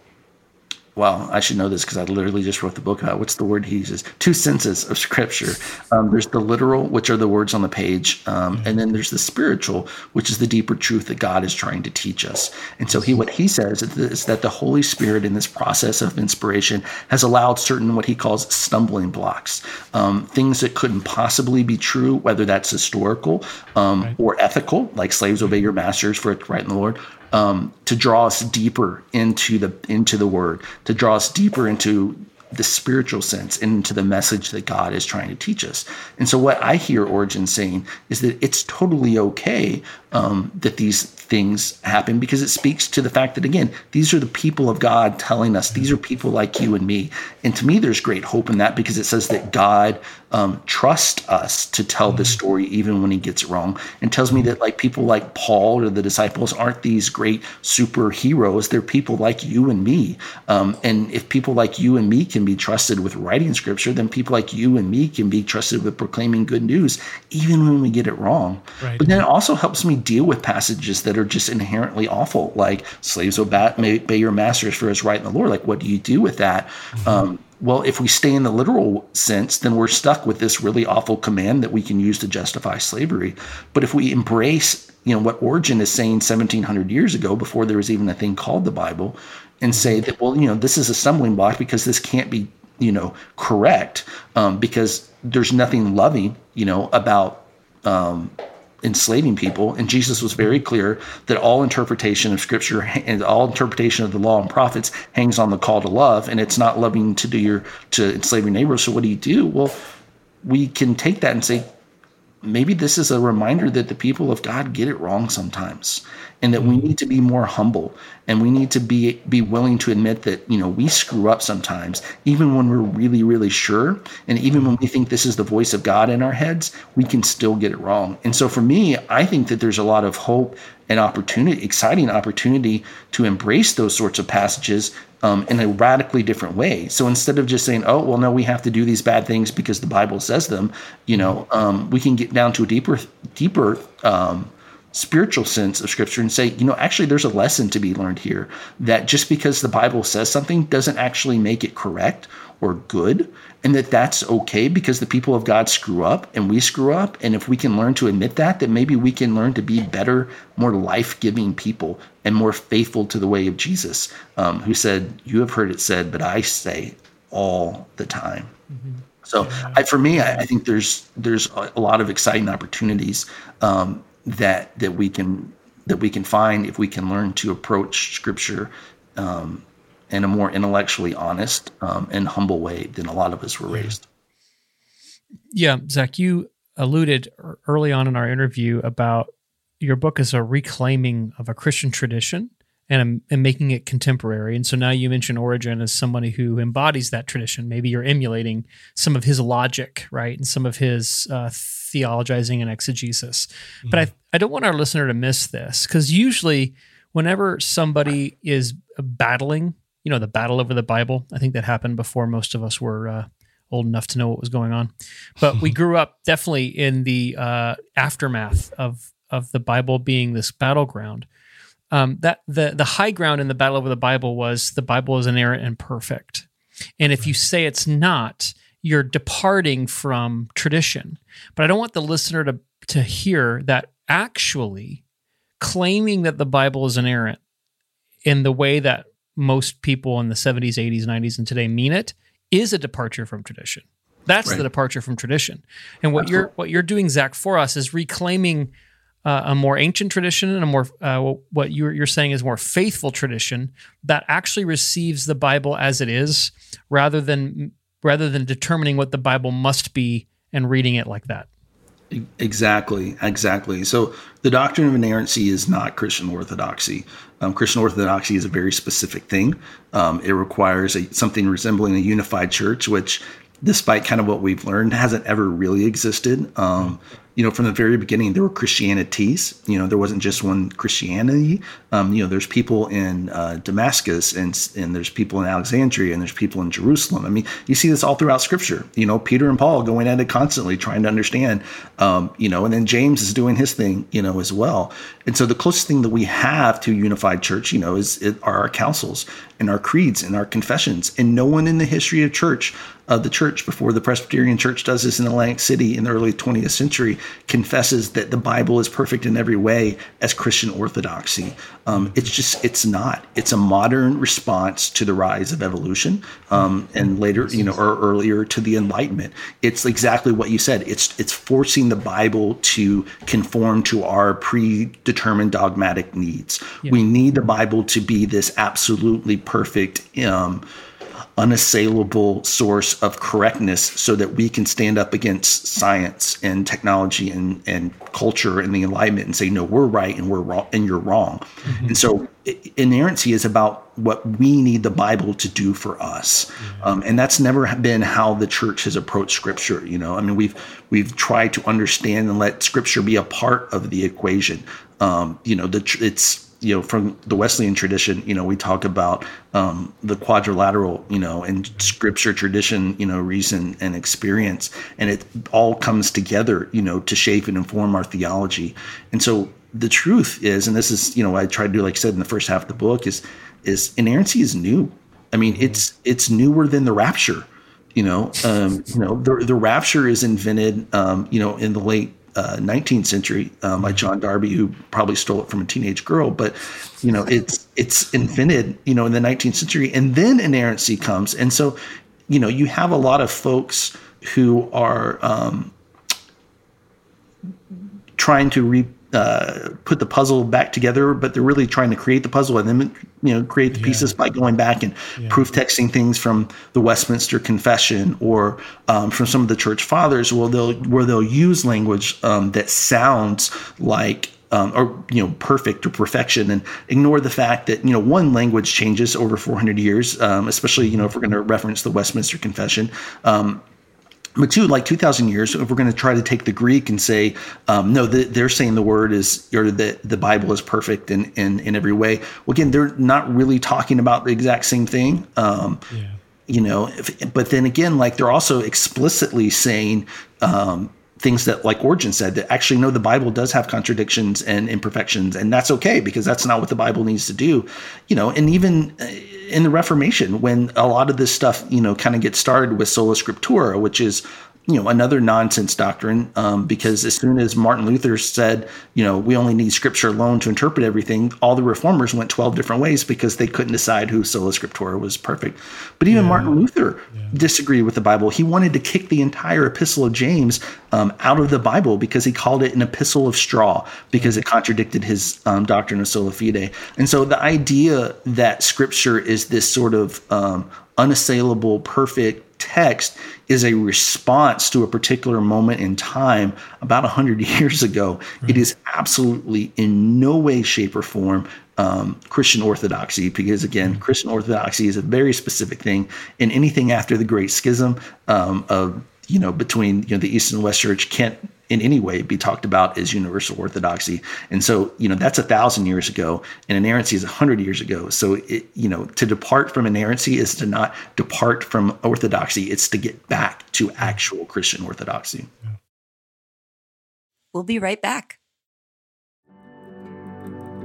Well, I should know this because I literally just wrote the book about what's the word he uses. Two senses of Scripture. Um, there's the literal, which are the words on the page, um, and then there's the spiritual, which is the deeper truth that God is trying to teach us. And so he, what he says is that the Holy Spirit in this process of inspiration has allowed certain what he calls stumbling blocks, um, things that couldn't possibly be true, whether that's historical um, right. or ethical, like slaves obey your masters for it's right in the Lord. Um, to draw us deeper into the into the Word, to draw us deeper into the spiritual sense, into the message that God is trying to teach us. And so what I hear Origen saying is that it's totally okay um, that these things happen, because it speaks to the fact that, again, these are the people of God telling us, these are people like you and me. And to me, there's great hope in that, because it says that God um, trusts us to tell this story even when he gets it wrong, and tells me that like people like Paul or the disciples aren't these great superheroes. They're people like you and me. Um, and if people like you and me can be trusted with writing Scripture, then people like you and me can be trusted with proclaiming good news, even when we get it wrong. Right. But then it also helps me deal with passages that are just inherently awful, like slaves obey, obey your masters for his right in the Lord. Like, what do you do with that? Mm-hmm. Um, well, if we stay in the literal sense, then we're stuck with this really awful command that we can use to justify slavery. But if we embrace, you know, what Origen is saying seventeen hundred years ago, before there was even a thing called the Bible, and say that, well, you know, this is a stumbling block because this can't be, you know, correct, um, because there's nothing loving, you know, about um, enslaving people. And Jesus was very clear that all interpretation of Scripture and all interpretation of the law and prophets hangs on the call to love, and it's not loving to do your to enslave your neighbor. So what do you do? Well, we can take that and say, maybe this is a reminder that the people of God get it wrong sometimes, and that we need to be more humble, and we need to be be willing to admit that, you know, we screw up sometimes, even when we're really, really sure. And even when we think this is the voice of God in our heads, we can still get it wrong. And so for me, I think that there's a lot of hope and opportunity, exciting opportunity to embrace those sorts of passages um, in a radically different way. So instead of just saying, oh, well, no, we have to do these bad things because the Bible says them, you know, um, we can get down to a deeper, deeper, um, spiritual sense of Scripture and say, you know, actually there's a lesson to be learned here, that just because the Bible says something doesn't actually make it correct or good, and that that's okay because the people of God screw up and we screw up. And if we can learn to admit that, then maybe we can learn to be better, more life-giving people and more faithful to the way of Jesus, um, who said, you have heard it said, but I say all the time. Mm-hmm. So yeah. I, for me, I, I think there's there's a lot of exciting opportunities um, that that we can that we can find if we can learn to approach Scripture um, in a more intellectually honest um, and humble way than a lot of us were raised. Yeah, Zach, you alluded early on in our interview about your book as a reclaiming of a Christian tradition and, and making it contemporary. And so now you mention Origen as somebody who embodies that tradition. Maybe you're emulating some of his logic, right, and some of his uh, theologizing and exegesis. Mm-hmm. But I, I don't want our listener to miss this, because usually whenever somebody is battling, you know, the battle over the Bible, I think that happened before most of us were uh, old enough to know what was going on. But we grew up definitely in the uh, aftermath of of the Bible being this battleground. Um, that the the high ground in the battle over the Bible was the Bible is inerrant and perfect. And if you say it's not, you're departing from tradition. But I don't want the listener to, to hear that actually claiming that the Bible is inerrant in the way that most people in the seventies, eighties, nineties, and today mean it is a departure from tradition. That's right. The departure from tradition. And what Absolutely. you're what you're doing, Zach, for us is reclaiming uh, a more ancient tradition and a more uh, what you're you're saying is more faithful tradition that actually receives the Bible as it is, rather than rather than determining what the Bible must be and reading it like that. Exactly, exactly. So the doctrine of inerrancy is not Christian orthodoxy. Um, Christian orthodoxy is a very specific thing. Um, it requires a, something resembling a unified church, which, despite kind of what we've learned, hasn't ever really existed. Um, you know, from the very beginning, there were Christianities. You know, there wasn't just one Christianity. Um, you know, there's people in uh, Damascus, and and there's people in Alexandria, and there's people in Jerusalem. I mean, you see this all throughout Scripture. You know, Peter and Paul going at it constantly, trying to understand. Um, you know, and then James is doing his thing. You know, as well. And so the closest thing that we have to unified church, you know, is it, are our councils and our creeds and our confessions. And no one in the history of church, of the church, before the Presbyterian Church does this in Atlantic City in the early twentieth century, confesses that the Bible is perfect in every way as Christian orthodoxy. Um, it's just, it's not. It's a modern response to the rise of evolution, um, and later, you know, or earlier to the Enlightenment. It's exactly what you said. It's it's forcing the Bible to conform to our predetermined dogmatic needs. Yeah. We need the Bible to be this absolutely perfect, um, unassailable source of correctness so that we can stand up against science and technology and, and culture and the Enlightenment and say, no, we're right and we're wrong and you're wrong. Mm-hmm. And so inerrancy is about what we need the Bible to do for us. Mm-hmm. Um, and that's never been how the church has approached Scripture. You know, I mean, we've, we've tried to understand and let Scripture be a part of the equation. Um, you know, the, it's, you know, from the Wesleyan tradition, you know, we talk about um, the quadrilateral, you know, and Scripture, tradition, you know, reason and experience, and it all comes together, you know, to shape and inform our theology. And so the truth is, and this is, you know, I tried to do, like I said in the first half of the book, is is inerrancy is new. I mean, it's it's newer than the rapture. You know, um, you know, the the rapture is invented, um, you know, in the late Uh, nineteenth century um, by John Darby, who probably stole it from a teenage girl. But, you know, it's it's invented, you know, in the nineteenth century. And then inerrancy comes. And so, you know, you have a lot of folks who are um, trying to re, uh, put the puzzle back together, but they're really trying to create the puzzle and then, you know, create the yeah. pieces by going back and yeah. proof texting things from the Westminster Confession or um, from some of the church fathers, where they'll where they'll use language um, that sounds like um, or you know perfect or perfection, and ignore the fact that, you know, one, language changes over four hundred years, um, especially, you know, if we're going to reference the Westminster Confession. Um, But two, like two thousand years, if we're going to try to take the Greek and say, um, no, the, they're saying the word is, or the, the Bible is perfect in, in, in every way. Well, again, they're not really talking about the exact same thing. Um, yeah. You know, if, but then again, like they're also explicitly saying um, things that, like Origen said, that actually, no, the Bible does have contradictions and imperfections, and that's okay, because that's not what the Bible needs to do. You know, and even in the Reformation, when a lot of this stuff, you know, kind of gets started with sola scriptura, which is, you know, another nonsense doctrine, um, because as soon as Martin Luther said, you know, we only need Scripture alone to interpret everything, all the reformers went twelve different ways because they couldn't decide who sola scriptura was perfect. But even yeah. Martin Luther yeah. disagreed with the Bible. He wanted to kick the entire epistle of James um, out of the Bible because he called it an epistle of straw, because it contradicted his um, doctrine of sola fide. And so the idea that Scripture is this sort of um, unassailable, perfect text is a response to a particular moment in time about one hundred years ago. Right. It is absolutely in no way, shape, or form um, Christian orthodoxy, because, again, mm-hmm. Christian orthodoxy is a very specific thing, and anything after the Great Schism um, of, you know, between, you know, the East and West Church can't in any way be talked about as universal orthodoxy. And so, you know, that's a thousand years ago, and inerrancy is a hundred years ago. So, it, you know, to depart from inerrancy is to not depart from orthodoxy. It's to get back to actual Christian orthodoxy. We'll be right back.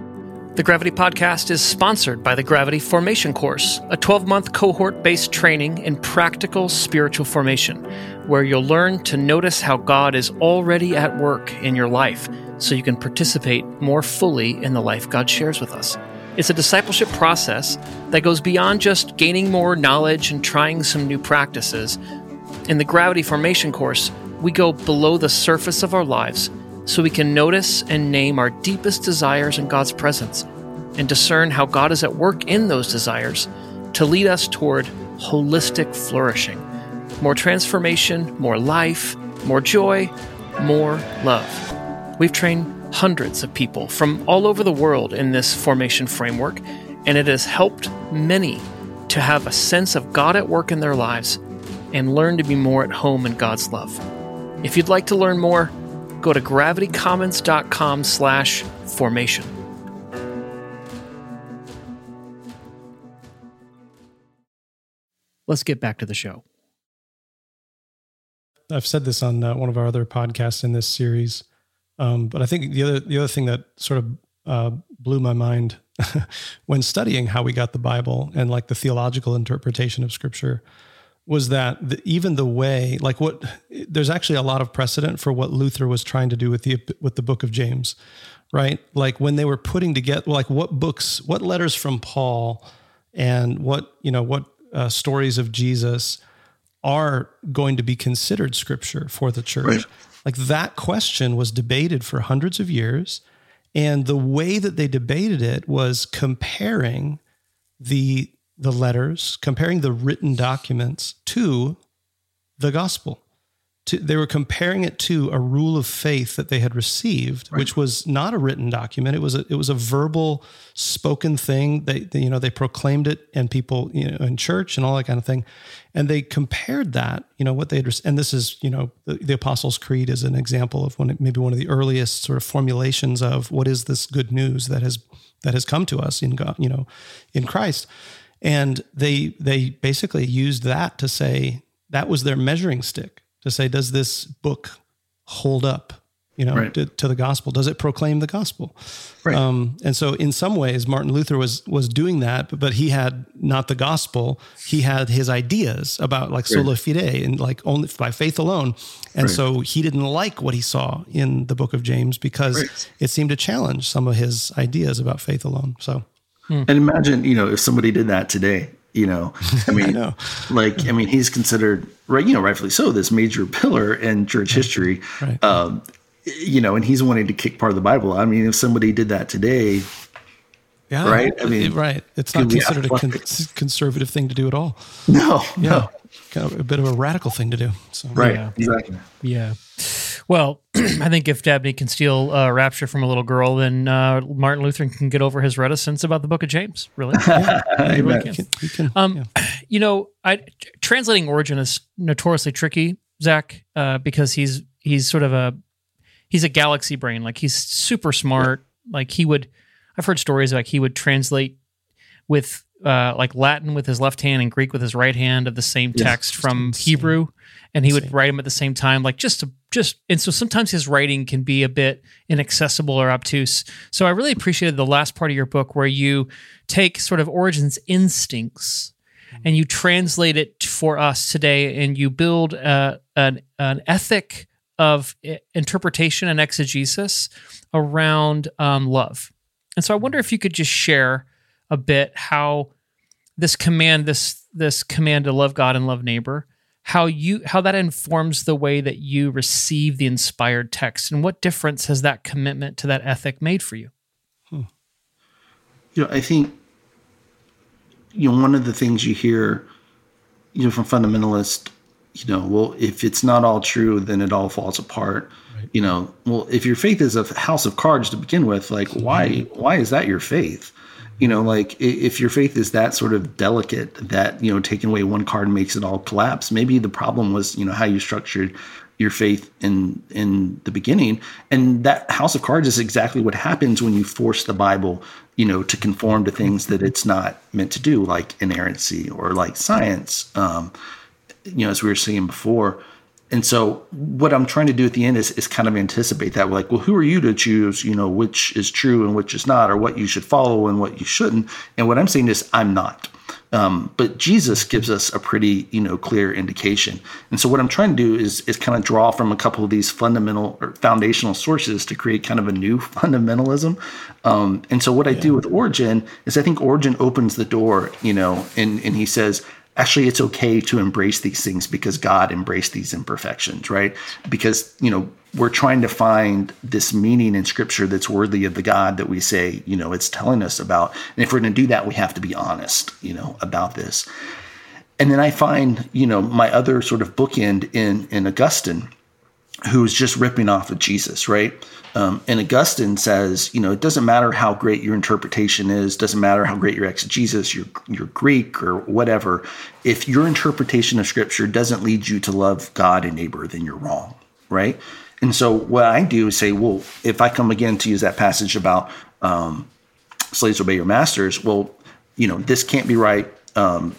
The Gravity Podcast is sponsored by the Gravity Formation Course, a twelve-month cohort-based training in practical spiritual formation, where you'll learn to notice how God is already at work in your life so you can participate more fully in the life God shares with us. It's a discipleship process that goes beyond just gaining more knowledge and trying some new practices. In the Gravity Formation Course, we go below the surface of our lives so we can notice and name our deepest desires in God's presence and discern how God is at work in those desires to lead us toward holistic flourishing. More transformation, more life, more joy, more love. We've trained hundreds of people from all over the world in this formation framework, and it has helped many to have a sense of God at work in their lives and learn to be more at home in God's love. If you'd like to learn more, go to gravitycommons.com slash formation. Let's get back to the show. I've said this on uh, one of our other podcasts in this series, um, but I think the other the other thing that sort of uh, blew my mind when studying how we got the Bible and like the theological interpretation of Scripture was that the, even the way, like what, there's actually a lot of precedent for what Luther was trying to do with the with the book of James, right? Like when they were putting together, like what books, what letters from Paul, and what you know, what uh, stories of Jesus are going to be considered Scripture for the church. Right. Like that question was debated for hundreds of years, and the way that they debated it was comparing the the letters, comparing the written documents to the gospel. To, they were comparing it to a rule of faith that they had received, right, which was not a written document. It was a, it was a verbal, spoken thing. They, they, you know, they proclaimed it, and people, you know, in church and all that kind of thing. And they compared that, you know, what they had, and this is, you know, the, the Apostles' Creed is an example of one, maybe one of the earliest sort of formulations of what is this good news that has that has come to us in God, you know, in Christ. And they they basically used that to say that was their measuring stick, to say, does this book hold up, you know, right, to, to the gospel? Does it proclaim the gospel? Right. Um, and so in some ways, Martin Luther was was doing that, but, but he had not the gospel. He had his ideas about like sola fide and like only by faith alone. And right, so he didn't like what he saw in the book of James because right, it seemed to challenge some of his ideas about faith alone. So. And imagine, you know, if somebody did that today, you know, I mean, I know. like, I mean, he's considered, right, you know, rightfully so, this major pillar in church history, right, um, you know, and he's wanting to kick part of the Bible. I mean, if somebody did that today, yeah, right? I mean, right. It's not considered a con- conservative thing to do at all. No, yeah. no. Kind of a bit of a radical thing to do. So, right, yeah. exactly. Yeah. Well, I think if Dabney can steal uh, Rapture from a little girl, then uh, Martin Luther can get over his reticence about the Book of James. Really, yeah, he really can. He can, um, yeah. You know, I, translating Origen is notoriously tricky, Zach, uh, because he's he's sort of a he's a galaxy brain. Like he's super smart. Yeah. Like he would, I've heard stories like he would translate with uh, like Latin with his left hand and Greek with his right hand of the same text yeah, from Hebrew. And he would write them at the same time, like just to just, and so sometimes his writing can be a bit inaccessible or obtuse. So I really appreciated the last part of your book where you take sort of Origen's instincts and you translate it for us today, and you build a, an, an ethic of interpretation and exegesis around um, love. And so I wonder if you could just share a bit how this command, this this command to love God and love neighbor, how you how that informs the way that you receive the inspired text, and what difference has that commitment to that ethic made for you? Hmm. You know, I think you know one of the things you hear, you know, from fundamentalists, you know, well, if it's not all true, then it all falls apart. Right. You know, well, if your faith is a house of cards to begin with, like why why is that your faith? You know, like if your faith is that sort of delicate that, you know, taking away one card makes it all collapse, maybe the problem was, you know, how you structured your faith in in the beginning. And that house of cards is exactly what happens when you force the Bible, you know, to conform to things that it's not meant to do, like inerrancy or like science, um, you know, as we were saying before. and so what I'm trying to do at the end is, is kind of anticipate that. We're like, well, who are you to choose, you know, which is true and which is not, or what you should follow and what you shouldn't? And what I'm saying is I'm not. Um, but Jesus gives us a pretty, you know, clear indication. And so what I'm trying to do is is kind of draw from a couple of these fundamental or foundational sources to create kind of a new fundamentalism. Um, and so what I yeah. do with Origen is I think Origen opens the door, you know, and, and he says, actually, it's okay to embrace these things because God embraced these imperfections, right? Because, you know, we're trying to find this meaning in Scripture that's worthy of the God that we say, you know, it's telling us about. And if we're going to do that, we have to be honest, you know, about this. And then I find, you know, my other sort of bookend in, in Augustine, who's just ripping off of Jesus, right? Um, and Augustine says, you know, it doesn't matter how great your interpretation is, doesn't matter how great your exegesis, your your Greek or whatever. If your interpretation of Scripture doesn't lead you to love God and neighbor, then you're wrong, right? And so what I do is say, well, if I come again to use that passage about um, slaves obey your masters, well, you know, this can't be right um,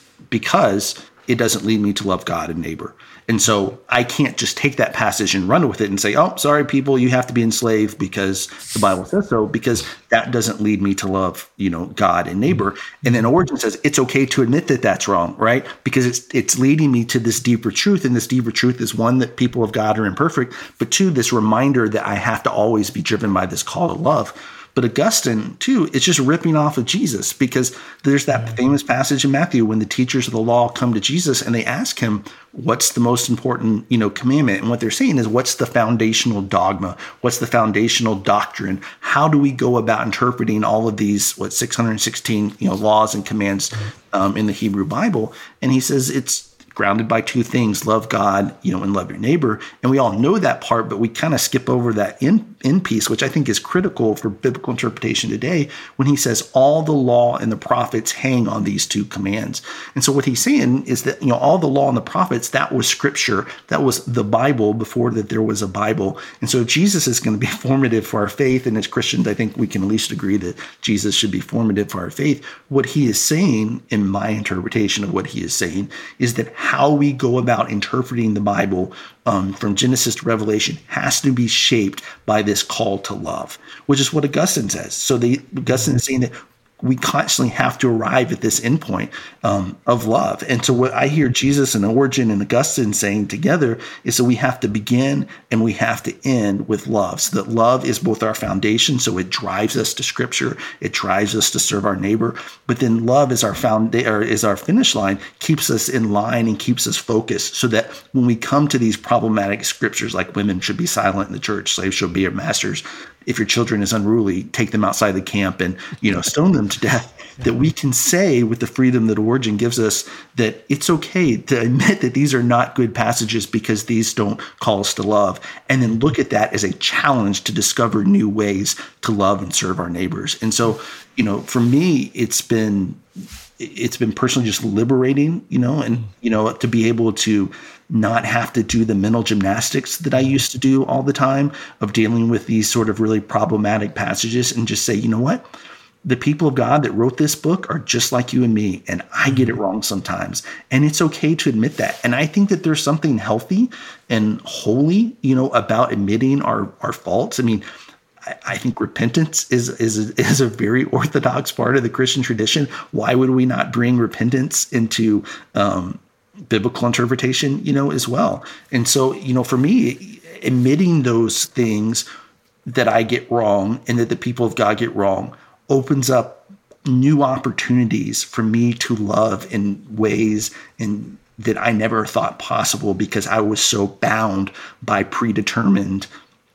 because it doesn't lead me to love God and neighbor. And so I can't just take that passage and run with it and say, oh, sorry, people, you have to be enslaved because the Bible says so, because that doesn't lead me to love, you know, God and neighbor. And then Origen says it's okay to admit that that's wrong, right? Because it's it's leading me to this deeper truth. And this deeper truth is, one, that people of God are imperfect, but two, this reminder that I have to always be driven by this call to love. But Augustine, too, is just ripping off of Jesus, because there's that famous passage in Matthew when the teachers of the law come to Jesus and they ask him, what's the most important, you know, commandment? And what they're saying is, what's the foundational dogma? What's the foundational doctrine? How do we go about interpreting all of these, what, six hundred sixteen, you know, laws and commands um, in the Hebrew Bible? And he says it's grounded by two things: love God, you know, and love your neighbor. And we all know that part, but we kind of skip over that in, in piece, which I think is critical for biblical interpretation today, when he says all the law and the prophets hang on these two commands. And so what he's saying is that, you know, all the law and the prophets, that was Scripture, that was the Bible before that there was a Bible. And so Jesus is going to be formative for our faith. And as Christians, I think we can at least agree that Jesus should be formative for our faith. What he is saying, in my interpretation of what he is saying, is that how we go about interpreting the Bible um, from Genesis to Revelation has to be shaped by this call to love, which is what Augustine says. So the, Augustine is saying that we constantly have to arrive at this endpoint um, of love. And so what I hear Jesus and Origen and Augustine saying together is that we have to begin and we have to end with love, so that love is both our foundation, so it drives us to Scripture, it drives us to serve our neighbor, but then love is our found or is our finish line, keeps us in line and keeps us focused, so that when we come to these problematic scriptures like women should be silent in the church, slaves should be your masters, if your children is unruly, take them outside the camp and, you know, stone them to death, that we can say with the freedom that Origen gives us that it's okay to admit that these are not good passages because these don't call us to love, and then look at that as a challenge to discover new ways to love and serve our neighbors. And so, you know, for me, it's been it's been personally just liberating, you know, and, you know, to be able to not have to do the mental gymnastics that I used to do all the time of dealing with these sort of really problematic passages, and just say, you know what? The people of God that wrote this book are just like you and me, and I get it wrong sometimes. And it's okay to admit that. And I think that there's something healthy and holy, you know, about admitting our, our faults. I mean, I, I think repentance is, is, is a very orthodox part of the Christian tradition. Why would we not bring repentance into um, biblical interpretation, you know, as well? And so, you know, for me, admitting those things that I get wrong and that the people of God get wrong opens up new opportunities for me to love in ways in that I never thought possible, because I was so bound by predetermined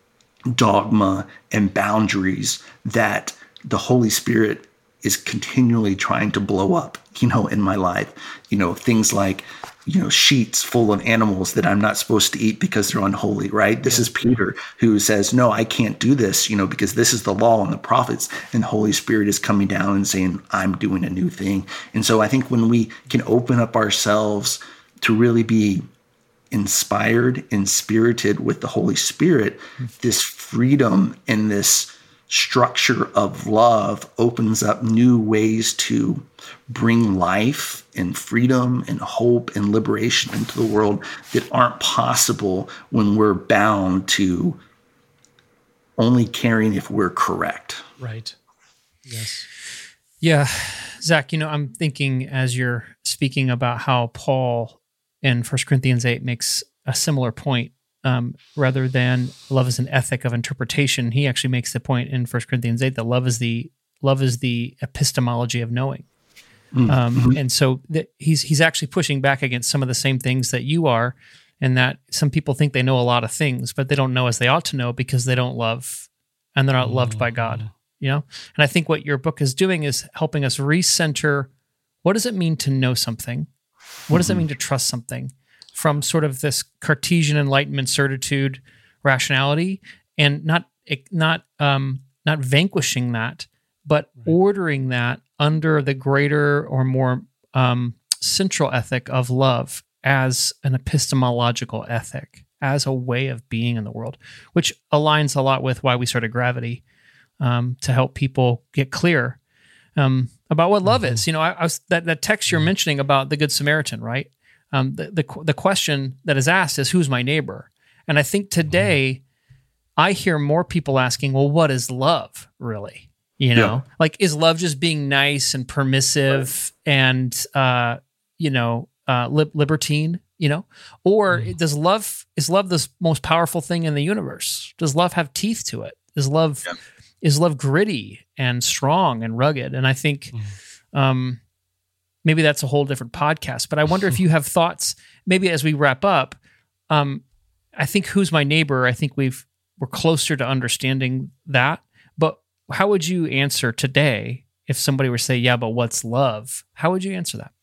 dogma and boundaries that the Holy Spirit is continually trying to blow up, you know, in my life. You know, things like, you know, sheets full of animals that I'm not supposed to eat because they're unholy, right? This is Peter who says, no, I can't do this, you know, because this is the law and the prophets, and the Holy Spirit is coming down and saying, I'm doing a new thing. And so I think when we can open up ourselves to really be inspired and spirited with the Holy Spirit, this freedom and this structure of love opens up new ways to bring life and freedom and hope and liberation into the world that aren't possible when we're bound to only caring if we're correct. Right. Yes. Yeah. Zach, you know, I'm thinking as you're speaking about how Paul in First Corinthians eight makes a similar point. Um, rather than love is an ethic of interpretation, he actually makes the point in First Corinthians eight that love is the love is the epistemology of knowing. Mm-hmm. Um, and so that he's he's actually pushing back against some of the same things that you are, and that some people think they know a lot of things, but they don't know as they ought to know because they don't love, and they're not mm-hmm. loved by God. You know, and I think what your book is doing is helping us recenter. What does it mean to know something? What does mm-hmm. it mean to trust something? From sort of this Cartesian enlightenment certitude rationality, and not not um, not vanquishing that, but right. ordering that under the greater or more um, central ethic of love as an epistemological ethic, as a way of being in the world, which aligns a lot with why we started Gravity, um, to help people get clear um, about what love mm-hmm. is. You know, I, I was that that text you're mentioning about the Good Samaritan, right? Um, the, the the question that is asked is, who's my neighbor? And I think today I hear more people asking, well, what is love really? You know, yeah. like, is love just being nice and permissive right. and, uh, you know, uh, lib- libertine, you know, or mm. does love, is love the most powerful thing in the universe? Does love have teeth to it? Is love, yeah. is love gritty and strong and rugged? And I think, mm. um, maybe that's a whole different podcast, but I wonder if you have thoughts, maybe as we wrap up. um, I think who's my neighbor? I think we've, we're closer to understanding that, but how would you answer today if somebody were to say, yeah, but what's love? How would you answer that?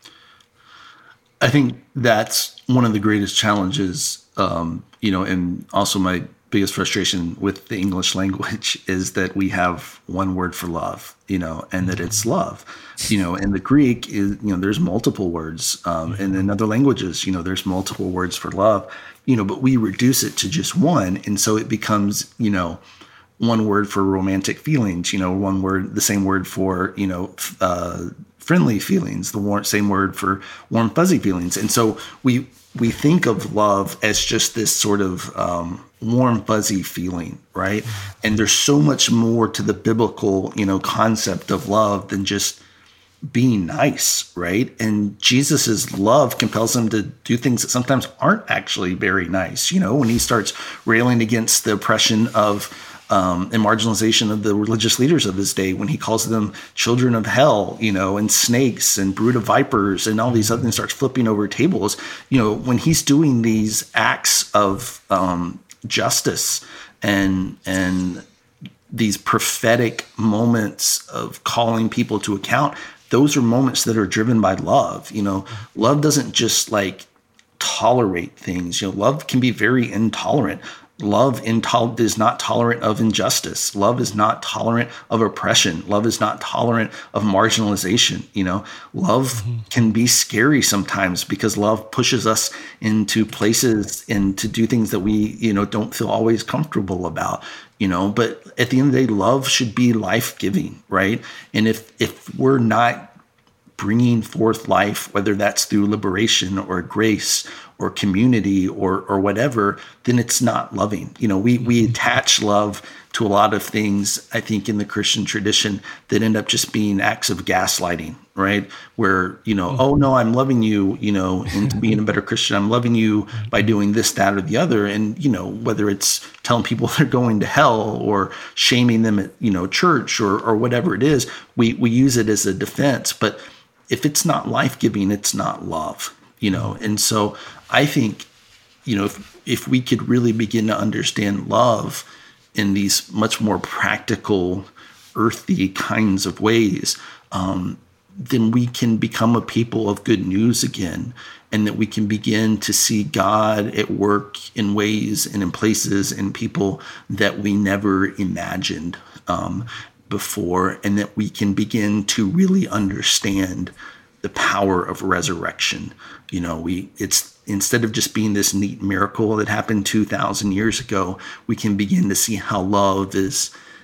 I think that's one of the greatest challenges, um, you know, and also my biggest frustration with the English language is that we have one word for love, you know, and that it's love, you know, and the Greek is, you know, there's multiple words, um, and in other languages, you know, there's multiple words for love, you know, but we reduce it to just one. And so it becomes, you know, one word for romantic feelings, you know, one word, the same word for, you know, uh, friendly feelings, the war- same word for warm, fuzzy feelings. And so we, we think of love as just this sort of um, warm, fuzzy feeling, right? And there's so much more to the biblical, you know, concept of love than just being nice, right? And Jesus's love compels him to do things that sometimes aren't actually very nice. You know, when he starts railing against the oppression of Um, and marginalization of the religious leaders of his day, when he calls them children of hell, you know, and snakes and brood of vipers and all these other things, starts flipping over tables. You know, when he's doing these acts of um, justice and and these prophetic moments of calling people to account, those are moments that are driven by love. You know, love doesn't just like tolerate things. You know, love can be very intolerant. Love intol- is not tolerant of injustice. Love is not tolerant of oppression. Love is not tolerant of marginalization. You know, love mm-hmm. can be scary sometimes because love pushes us into places and to do things that we, you know, don't feel always comfortable about, you know, but at the end of the day, love should be life-giving, right? And if, if we're not bringing forth life, whether that's through liberation or grace or community or or whatever, then it's not loving. You know, we we attach love to a lot of things, I think, in the Christian tradition that end up just being acts of gaslighting, right? Where, you know, oh no, I'm loving you, you know, into being a better Christian. I'm loving you by doing this, that, or the other. And, you know, whether it's telling people they're going to hell or shaming them at, you know, church or or whatever it is, we we use it as a defense. But if it's not life-giving, it's not love, you know? And so I think, you know, if, if we could really begin to understand love in these much more practical, earthy kinds of ways, um, then we can become a people of good news again, and that we can begin to see God at work in ways and in places and people that we never imagined um before, and that we can begin to really understand the power of resurrection. You know, we it's instead of just being this neat miracle that happened two thousand years ago, we can begin to see how love is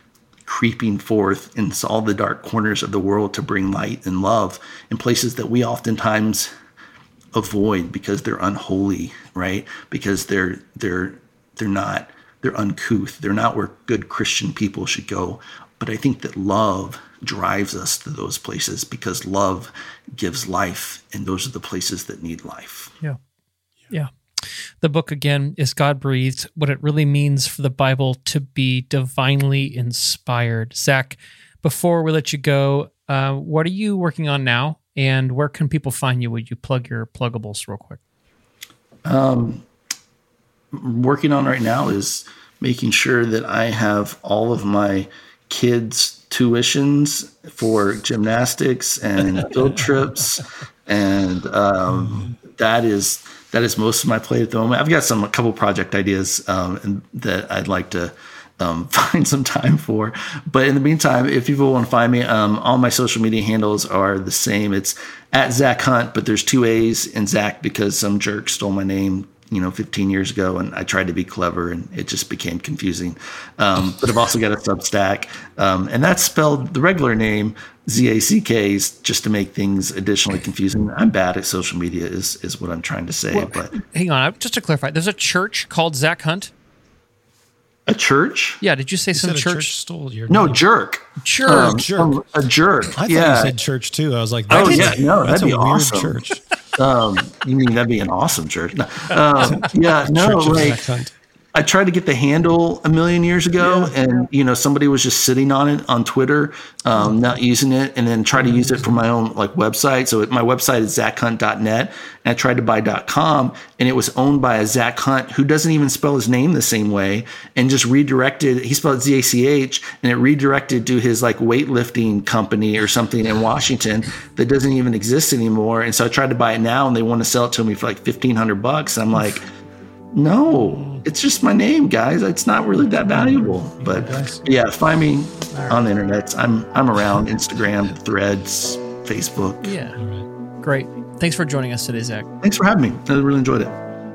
creeping forth in all the dark corners of the world to bring light and love in places that we oftentimes avoid because they're unholy, right? Because they're they're they're not they're uncouth. They're not where good Christian people should go. But I think that love drives us to those places because love gives life, and those are the places that need life. Yeah. Yeah. The book, again, is God-breathed, what it really means for the Bible to be divinely inspired. Zach, before we let you go, uh, what are you working on now, and where can people find you? Would you plug your pluggables real quick? Um, working on right now is making sure that I have all of my kids' tuitions for gymnastics and field trips, and um, that is that is most of my plate at the moment. I've got some a couple project ideas um, and that I'd like to um, find some time for. But in the meantime, if people want to find me, um, all my social media handles are the same. It's at Zach Hunt, but there's two A's in Zach because some jerk stole my name, you know, fifteen years ago, and I tried to be clever, and it just became confusing. Um, but I've also got a Substack, um, and that's spelled the regular name Z A C K's just to make things additionally confusing. I'm bad at social media, is is what I'm trying to say. Well, but hang on, just to clarify, there's a church called Zach Hunt. A church? Yeah, did you say You some said a church? church stole your No, name. jerk. Jerk. Um, jerk. um, a jerk. I thought yeah. you said church too. I was like, Oh, that's, yeah, no, that's that'd be a weird awesome. church. Um, you mean that'd be an awesome church? No. Um, yeah, no, Church of like Zach Hunt. I tried to get the handle a million years ago, and you know somebody was just sitting on it on Twitter, um, not using it, and then tried to use it for my own like website. So it, my website is zach hunt dot net, and I tried to buy .com, and it was owned by a Zach Hunt who doesn't even spell his name the same way, and just redirected. He spelled Z A C H, and it redirected to his like weightlifting company or something in Washington that doesn't even exist anymore. And so I tried to buy it now, and they want to sell it to me for like fifteen hundred bucks. I'm like, no, it's just my name, guys. It's not really that valuable. But yeah, find me on the internet. I'm I'm around Instagram, Threads, Facebook. Yeah. Great. Thanks for joining us today, Zach. Thanks for having me. I really enjoyed it.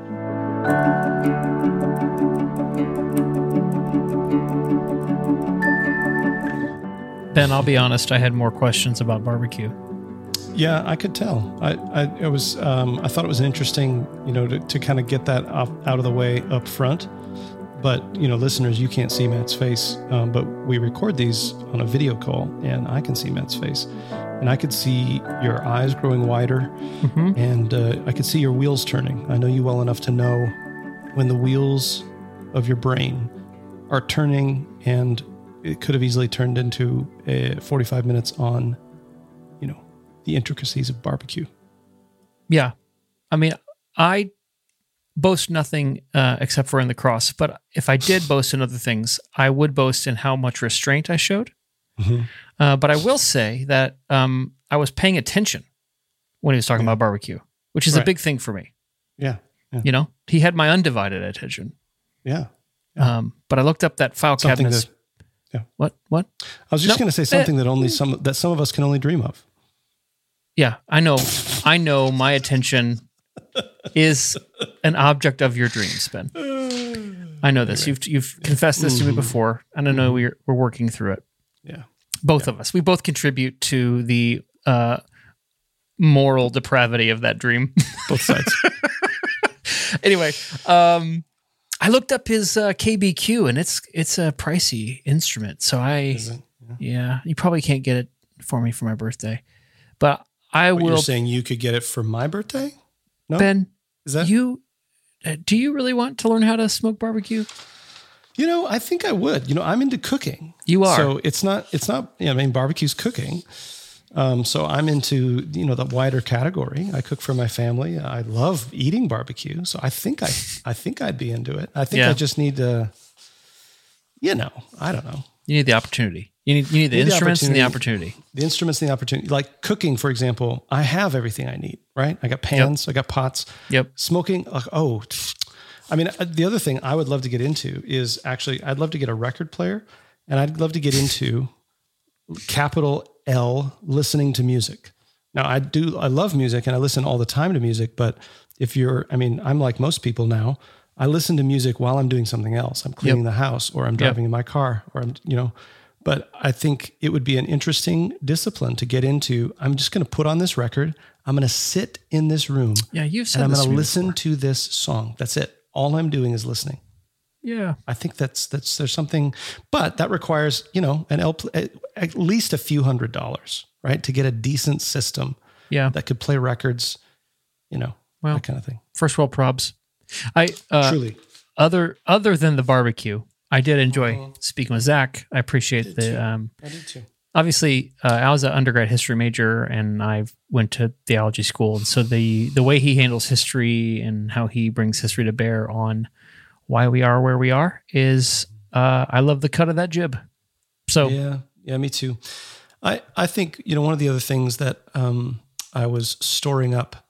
Ben, I'll be honest, I had more questions about barbecue. Yeah, I could tell. I, I it was um, I thought it was interesting, you know, to, to kind of get that off, out of the way up front. But you know, listeners, you can't see Matt's face, um, but we record these on a video call, and I can see Matt's face, and I could see your eyes growing wider, Mm-hmm. and uh, I could see your wheels turning. I know you well enough to know when the wheels of your brain are turning, and it could have easily turned into a forty-five minutes on, you know, the intricacies of barbecue. Yeah. I mean, I boast nothing uh, except for in the cross, but if I did boast in other things, I would boast in how much restraint I showed. Mm-hmm. Uh, but I will say that um, I was paying attention when he was talking Yeah. about barbecue, which is a Right. big thing for me. Yeah. Yeah. You know, he had my undivided attention. Yeah. Um, but I looked up that file Something cabinets. that- yeah. What? What? I was just No. going to say something that only some that some of us can only dream of. Yeah, I know. I know my attention is an object of your dreams, Ben. I know this. You've you've confessed this to me before, and I know we're we're working through it. Yeah. Both of us. We both contribute to the uh, moral depravity of that dream. Both sides. Anyway, um, I looked up his uh, K B Q, and it's it's a pricey instrument. So I, Is it? Yeah. yeah, you probably can't get it for me for my birthday, but I But will. you're saying you could get it for my birthday? No. Ben, Is that you uh, do you really want to learn how to smoke barbecue? You know, I think I would. You know, I'm into cooking. You are. So it's not, it's not, yeah, I mean, barbecue's cooking. Um, so I'm into, you know, the wider category. I cook for my family. I love eating barbecue. So I think I, I think I'd be into it. I think Yeah. I just need to, you know, I don't know. You need the opportunity. You need you need the Need the instruments and the opportunity. The instruments and the opportunity. Like cooking, for example, I have everything I need, right? I got pans, I got pots. Yep. Smoking, like, oh, I mean, uh, the other thing I would love to get into is actually, I'd love to get a record player, and I'd love to get into capital L, listening to music. Now, I do, I love music and I listen all the time to music, but if you're, I mean, I'm like most people now, I listen to music while I'm doing something else. I'm cleaning Yep. the house, or I'm driving in my car, or I'm, you know, But I think it would be an interesting discipline to get into. I'm just going to put on this record. I'm going to sit in this room. Yeah, you've said and I'm this going to to me listen before. to this song. That's it. All I'm doing is listening. Yeah. I think that's, that's, there's something, but that requires, you know, an L, at least a few hundred dollars, right? To get a decent system Yeah. that could play records, you know, Well, that kind of thing. First world probs. I, uh, Truly. other, other than the barbecue, I did enjoy Mhm. speaking with Zach. I appreciate did the, too. um, I did too. obviously, uh, I was an undergrad history major, and I went to theology school. And so the the way he handles history and how he brings history to bear on why we are where we are is, uh, I love the cut of that jib. So Yeah, yeah, me too. I, I think, you know, one of the other things that um, I was storing up,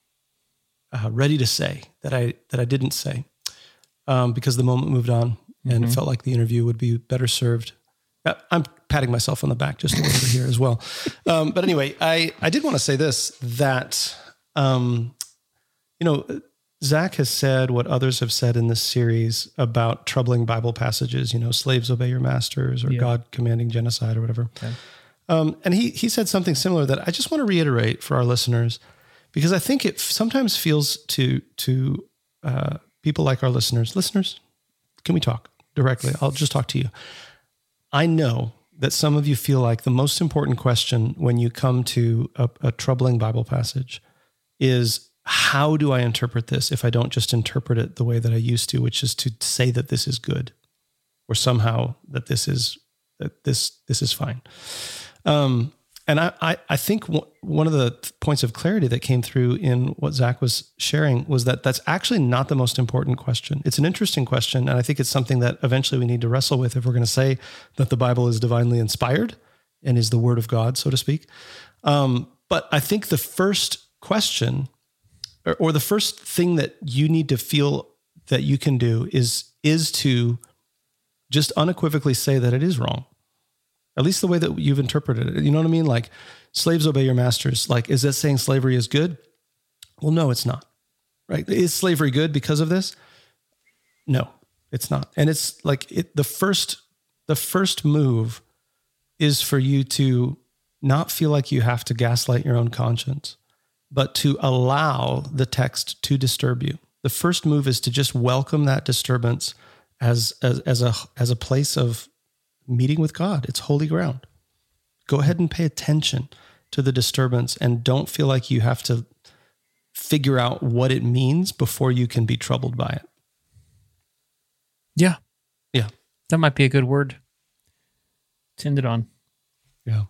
uh, ready to say that I that I didn't say, um, because the moment moved on and it felt like the interview would be better served. I'm patting myself on the back just a little bit here as well. Um, but anyway, I, I did want to say this, that, um, you know, Zach has said what others have said in this series about troubling Bible passages, you know, slaves obey your masters, or Yeah. God commanding genocide or whatever. Okay. Um, and he, he said something similar that I just want to reiterate for our listeners, because I think it sometimes feels to, to uh, people like our listeners, listeners, can we talk directly? I'll just talk to you. I know that some of you feel like the most important question when you come to a, a troubling Bible passage is, how do I interpret this if I don't just interpret it the way that I used to, which is to say that this is good, or somehow that this is that this this is fine. Um, and I, I, I think w- one of the points of clarity that came through in what Zach was sharing was that that's actually not the most important question. It's an interesting question, and I think it's something that eventually we need to wrestle with if we're going to say that the Bible is divinely inspired and is the Word of God, so to speak. Um, but I think the first question, or, or the first thing that you need to feel that you can do is is to just unequivocally say that it is wrong. At least the way that you've interpreted it. You know what I mean? Like, slaves obey your masters. Like, is that saying slavery is good? Well, no, it's not. Right? Is slavery good because of this? No, it's not. And it's like it, the first, the first move is for you to not feel like you have to gaslight your own conscience, but to allow the text to disturb you. The first move is to just welcome that disturbance as as as a as a place of meeting with God. It's holy ground. Go ahead and pay attention to the disturbance, and don't feel like you have to figure out what it means before you can be troubled by it. yeah, Yeah. that might be a good word to end it on. Yeah.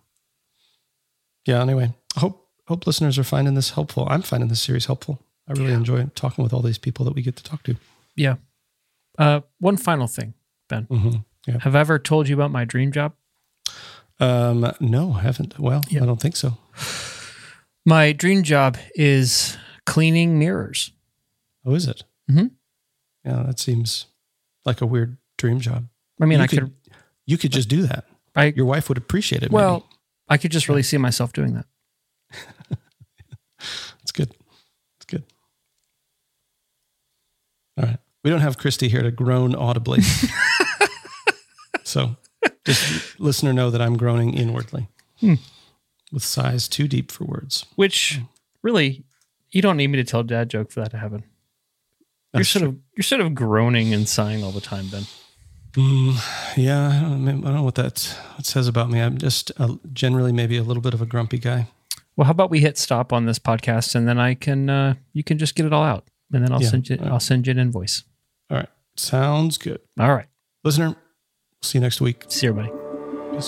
Yeah. Anyway, I hope, hope listeners are finding this helpful. I'm finding this series helpful. I really Yeah. enjoy talking with all these people that we get to talk to. Yeah. Uh, one final thing, Ben. Mm-hmm. Yeah. Have I ever told you about my dream job? Um, no, I haven't. Well, Yeah. I don't think so. My dream job is cleaning mirrors. Oh, is it? Mhm. Yeah. That seems like a weird dream job. I mean, you I could, you could just do that. I, Your wife would appreciate it. well, maybe. I could just really see myself doing that. It's good. It's good. All right. We don't have Christy here to groan audibly. So just listener know that I'm groaning inwardly Hmm. with sighs too deep for words. Which really, you don't need me to tell a dad joke for that to happen. You're That's sort true. of you're sort of groaning and sighing all the time, Ben. Mm, yeah, I don't, I don't know what that what says about me. I'm just a, generally maybe a little bit of a grumpy guy. Well, how about we hit stop on this podcast, and then I can uh, you can just get it all out, and then I'll Yeah, send you all right. I'll send you an invoice. All right. Sounds good. All right. Listener, see you next week. See you, everybody. Peace.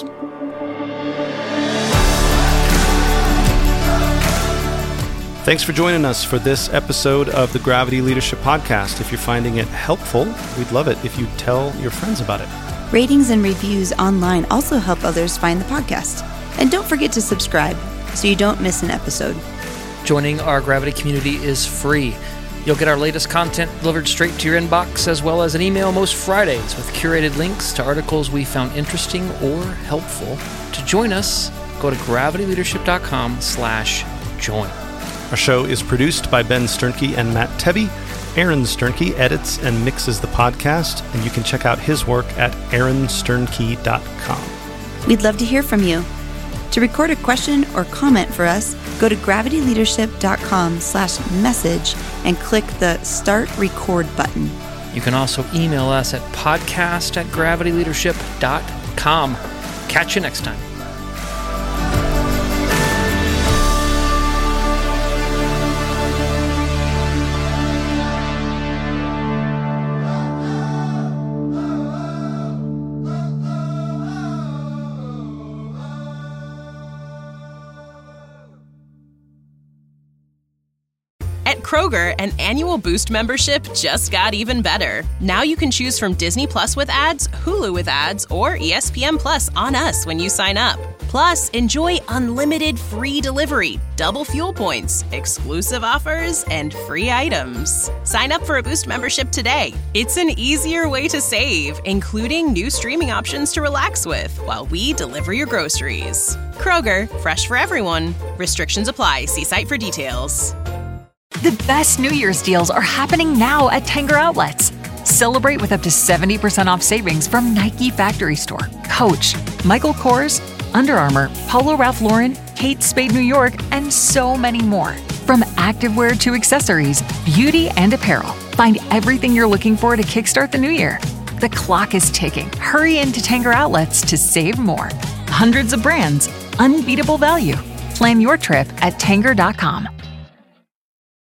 Thanks for joining us for this episode of the Gravity Leadership Podcast. If you're finding it helpful, we'd love it if you tell your friends about it. Ratings and reviews online also help others find the podcast. And don't forget to subscribe so you don't miss an episode. Joining our Gravity community is free. You'll get our latest content delivered straight to your inbox, as well as an email most Fridays with curated links to articles we found interesting or helpful. To join us, go to gravityleadership.com slash join. Our show is produced by Ben Sternke and Matt Tebby. Aaron Sternke edits and mixes the podcast, and you can check out his work at aaron sternke dot com. We'd love to hear from you. To record a question or comment for us, go to gravityleadership.com slash message and click the Start Record button. You can also email us at podcast at gravityleadership dot com. Catch you next time. At Kroger, an annual Boost membership just got even better. Now you can choose from Disney Plus with ads, Hulu with ads, or E S P N Plus on us when you sign up. Plus, enjoy unlimited free delivery, double fuel points, exclusive offers, and free items. Sign up for a Boost membership today. It's an easier way to save, including new streaming options to relax with while we deliver your groceries. Kroger, fresh for everyone. Restrictions apply. See site for details. The best New Year's deals are happening now at Tanger Outlets. Celebrate with up to seventy percent off savings from Nike Factory Store, Coach, Michael Kors, Under Armour, Polo Ralph Lauren, Kate Spade New York, and so many more. From activewear to accessories, beauty, and apparel, find everything you're looking for to kickstart the new year. The clock is ticking. Hurry into Tanger Outlets to save more. Hundreds of brands, unbeatable value. Plan your trip at tanger dot com.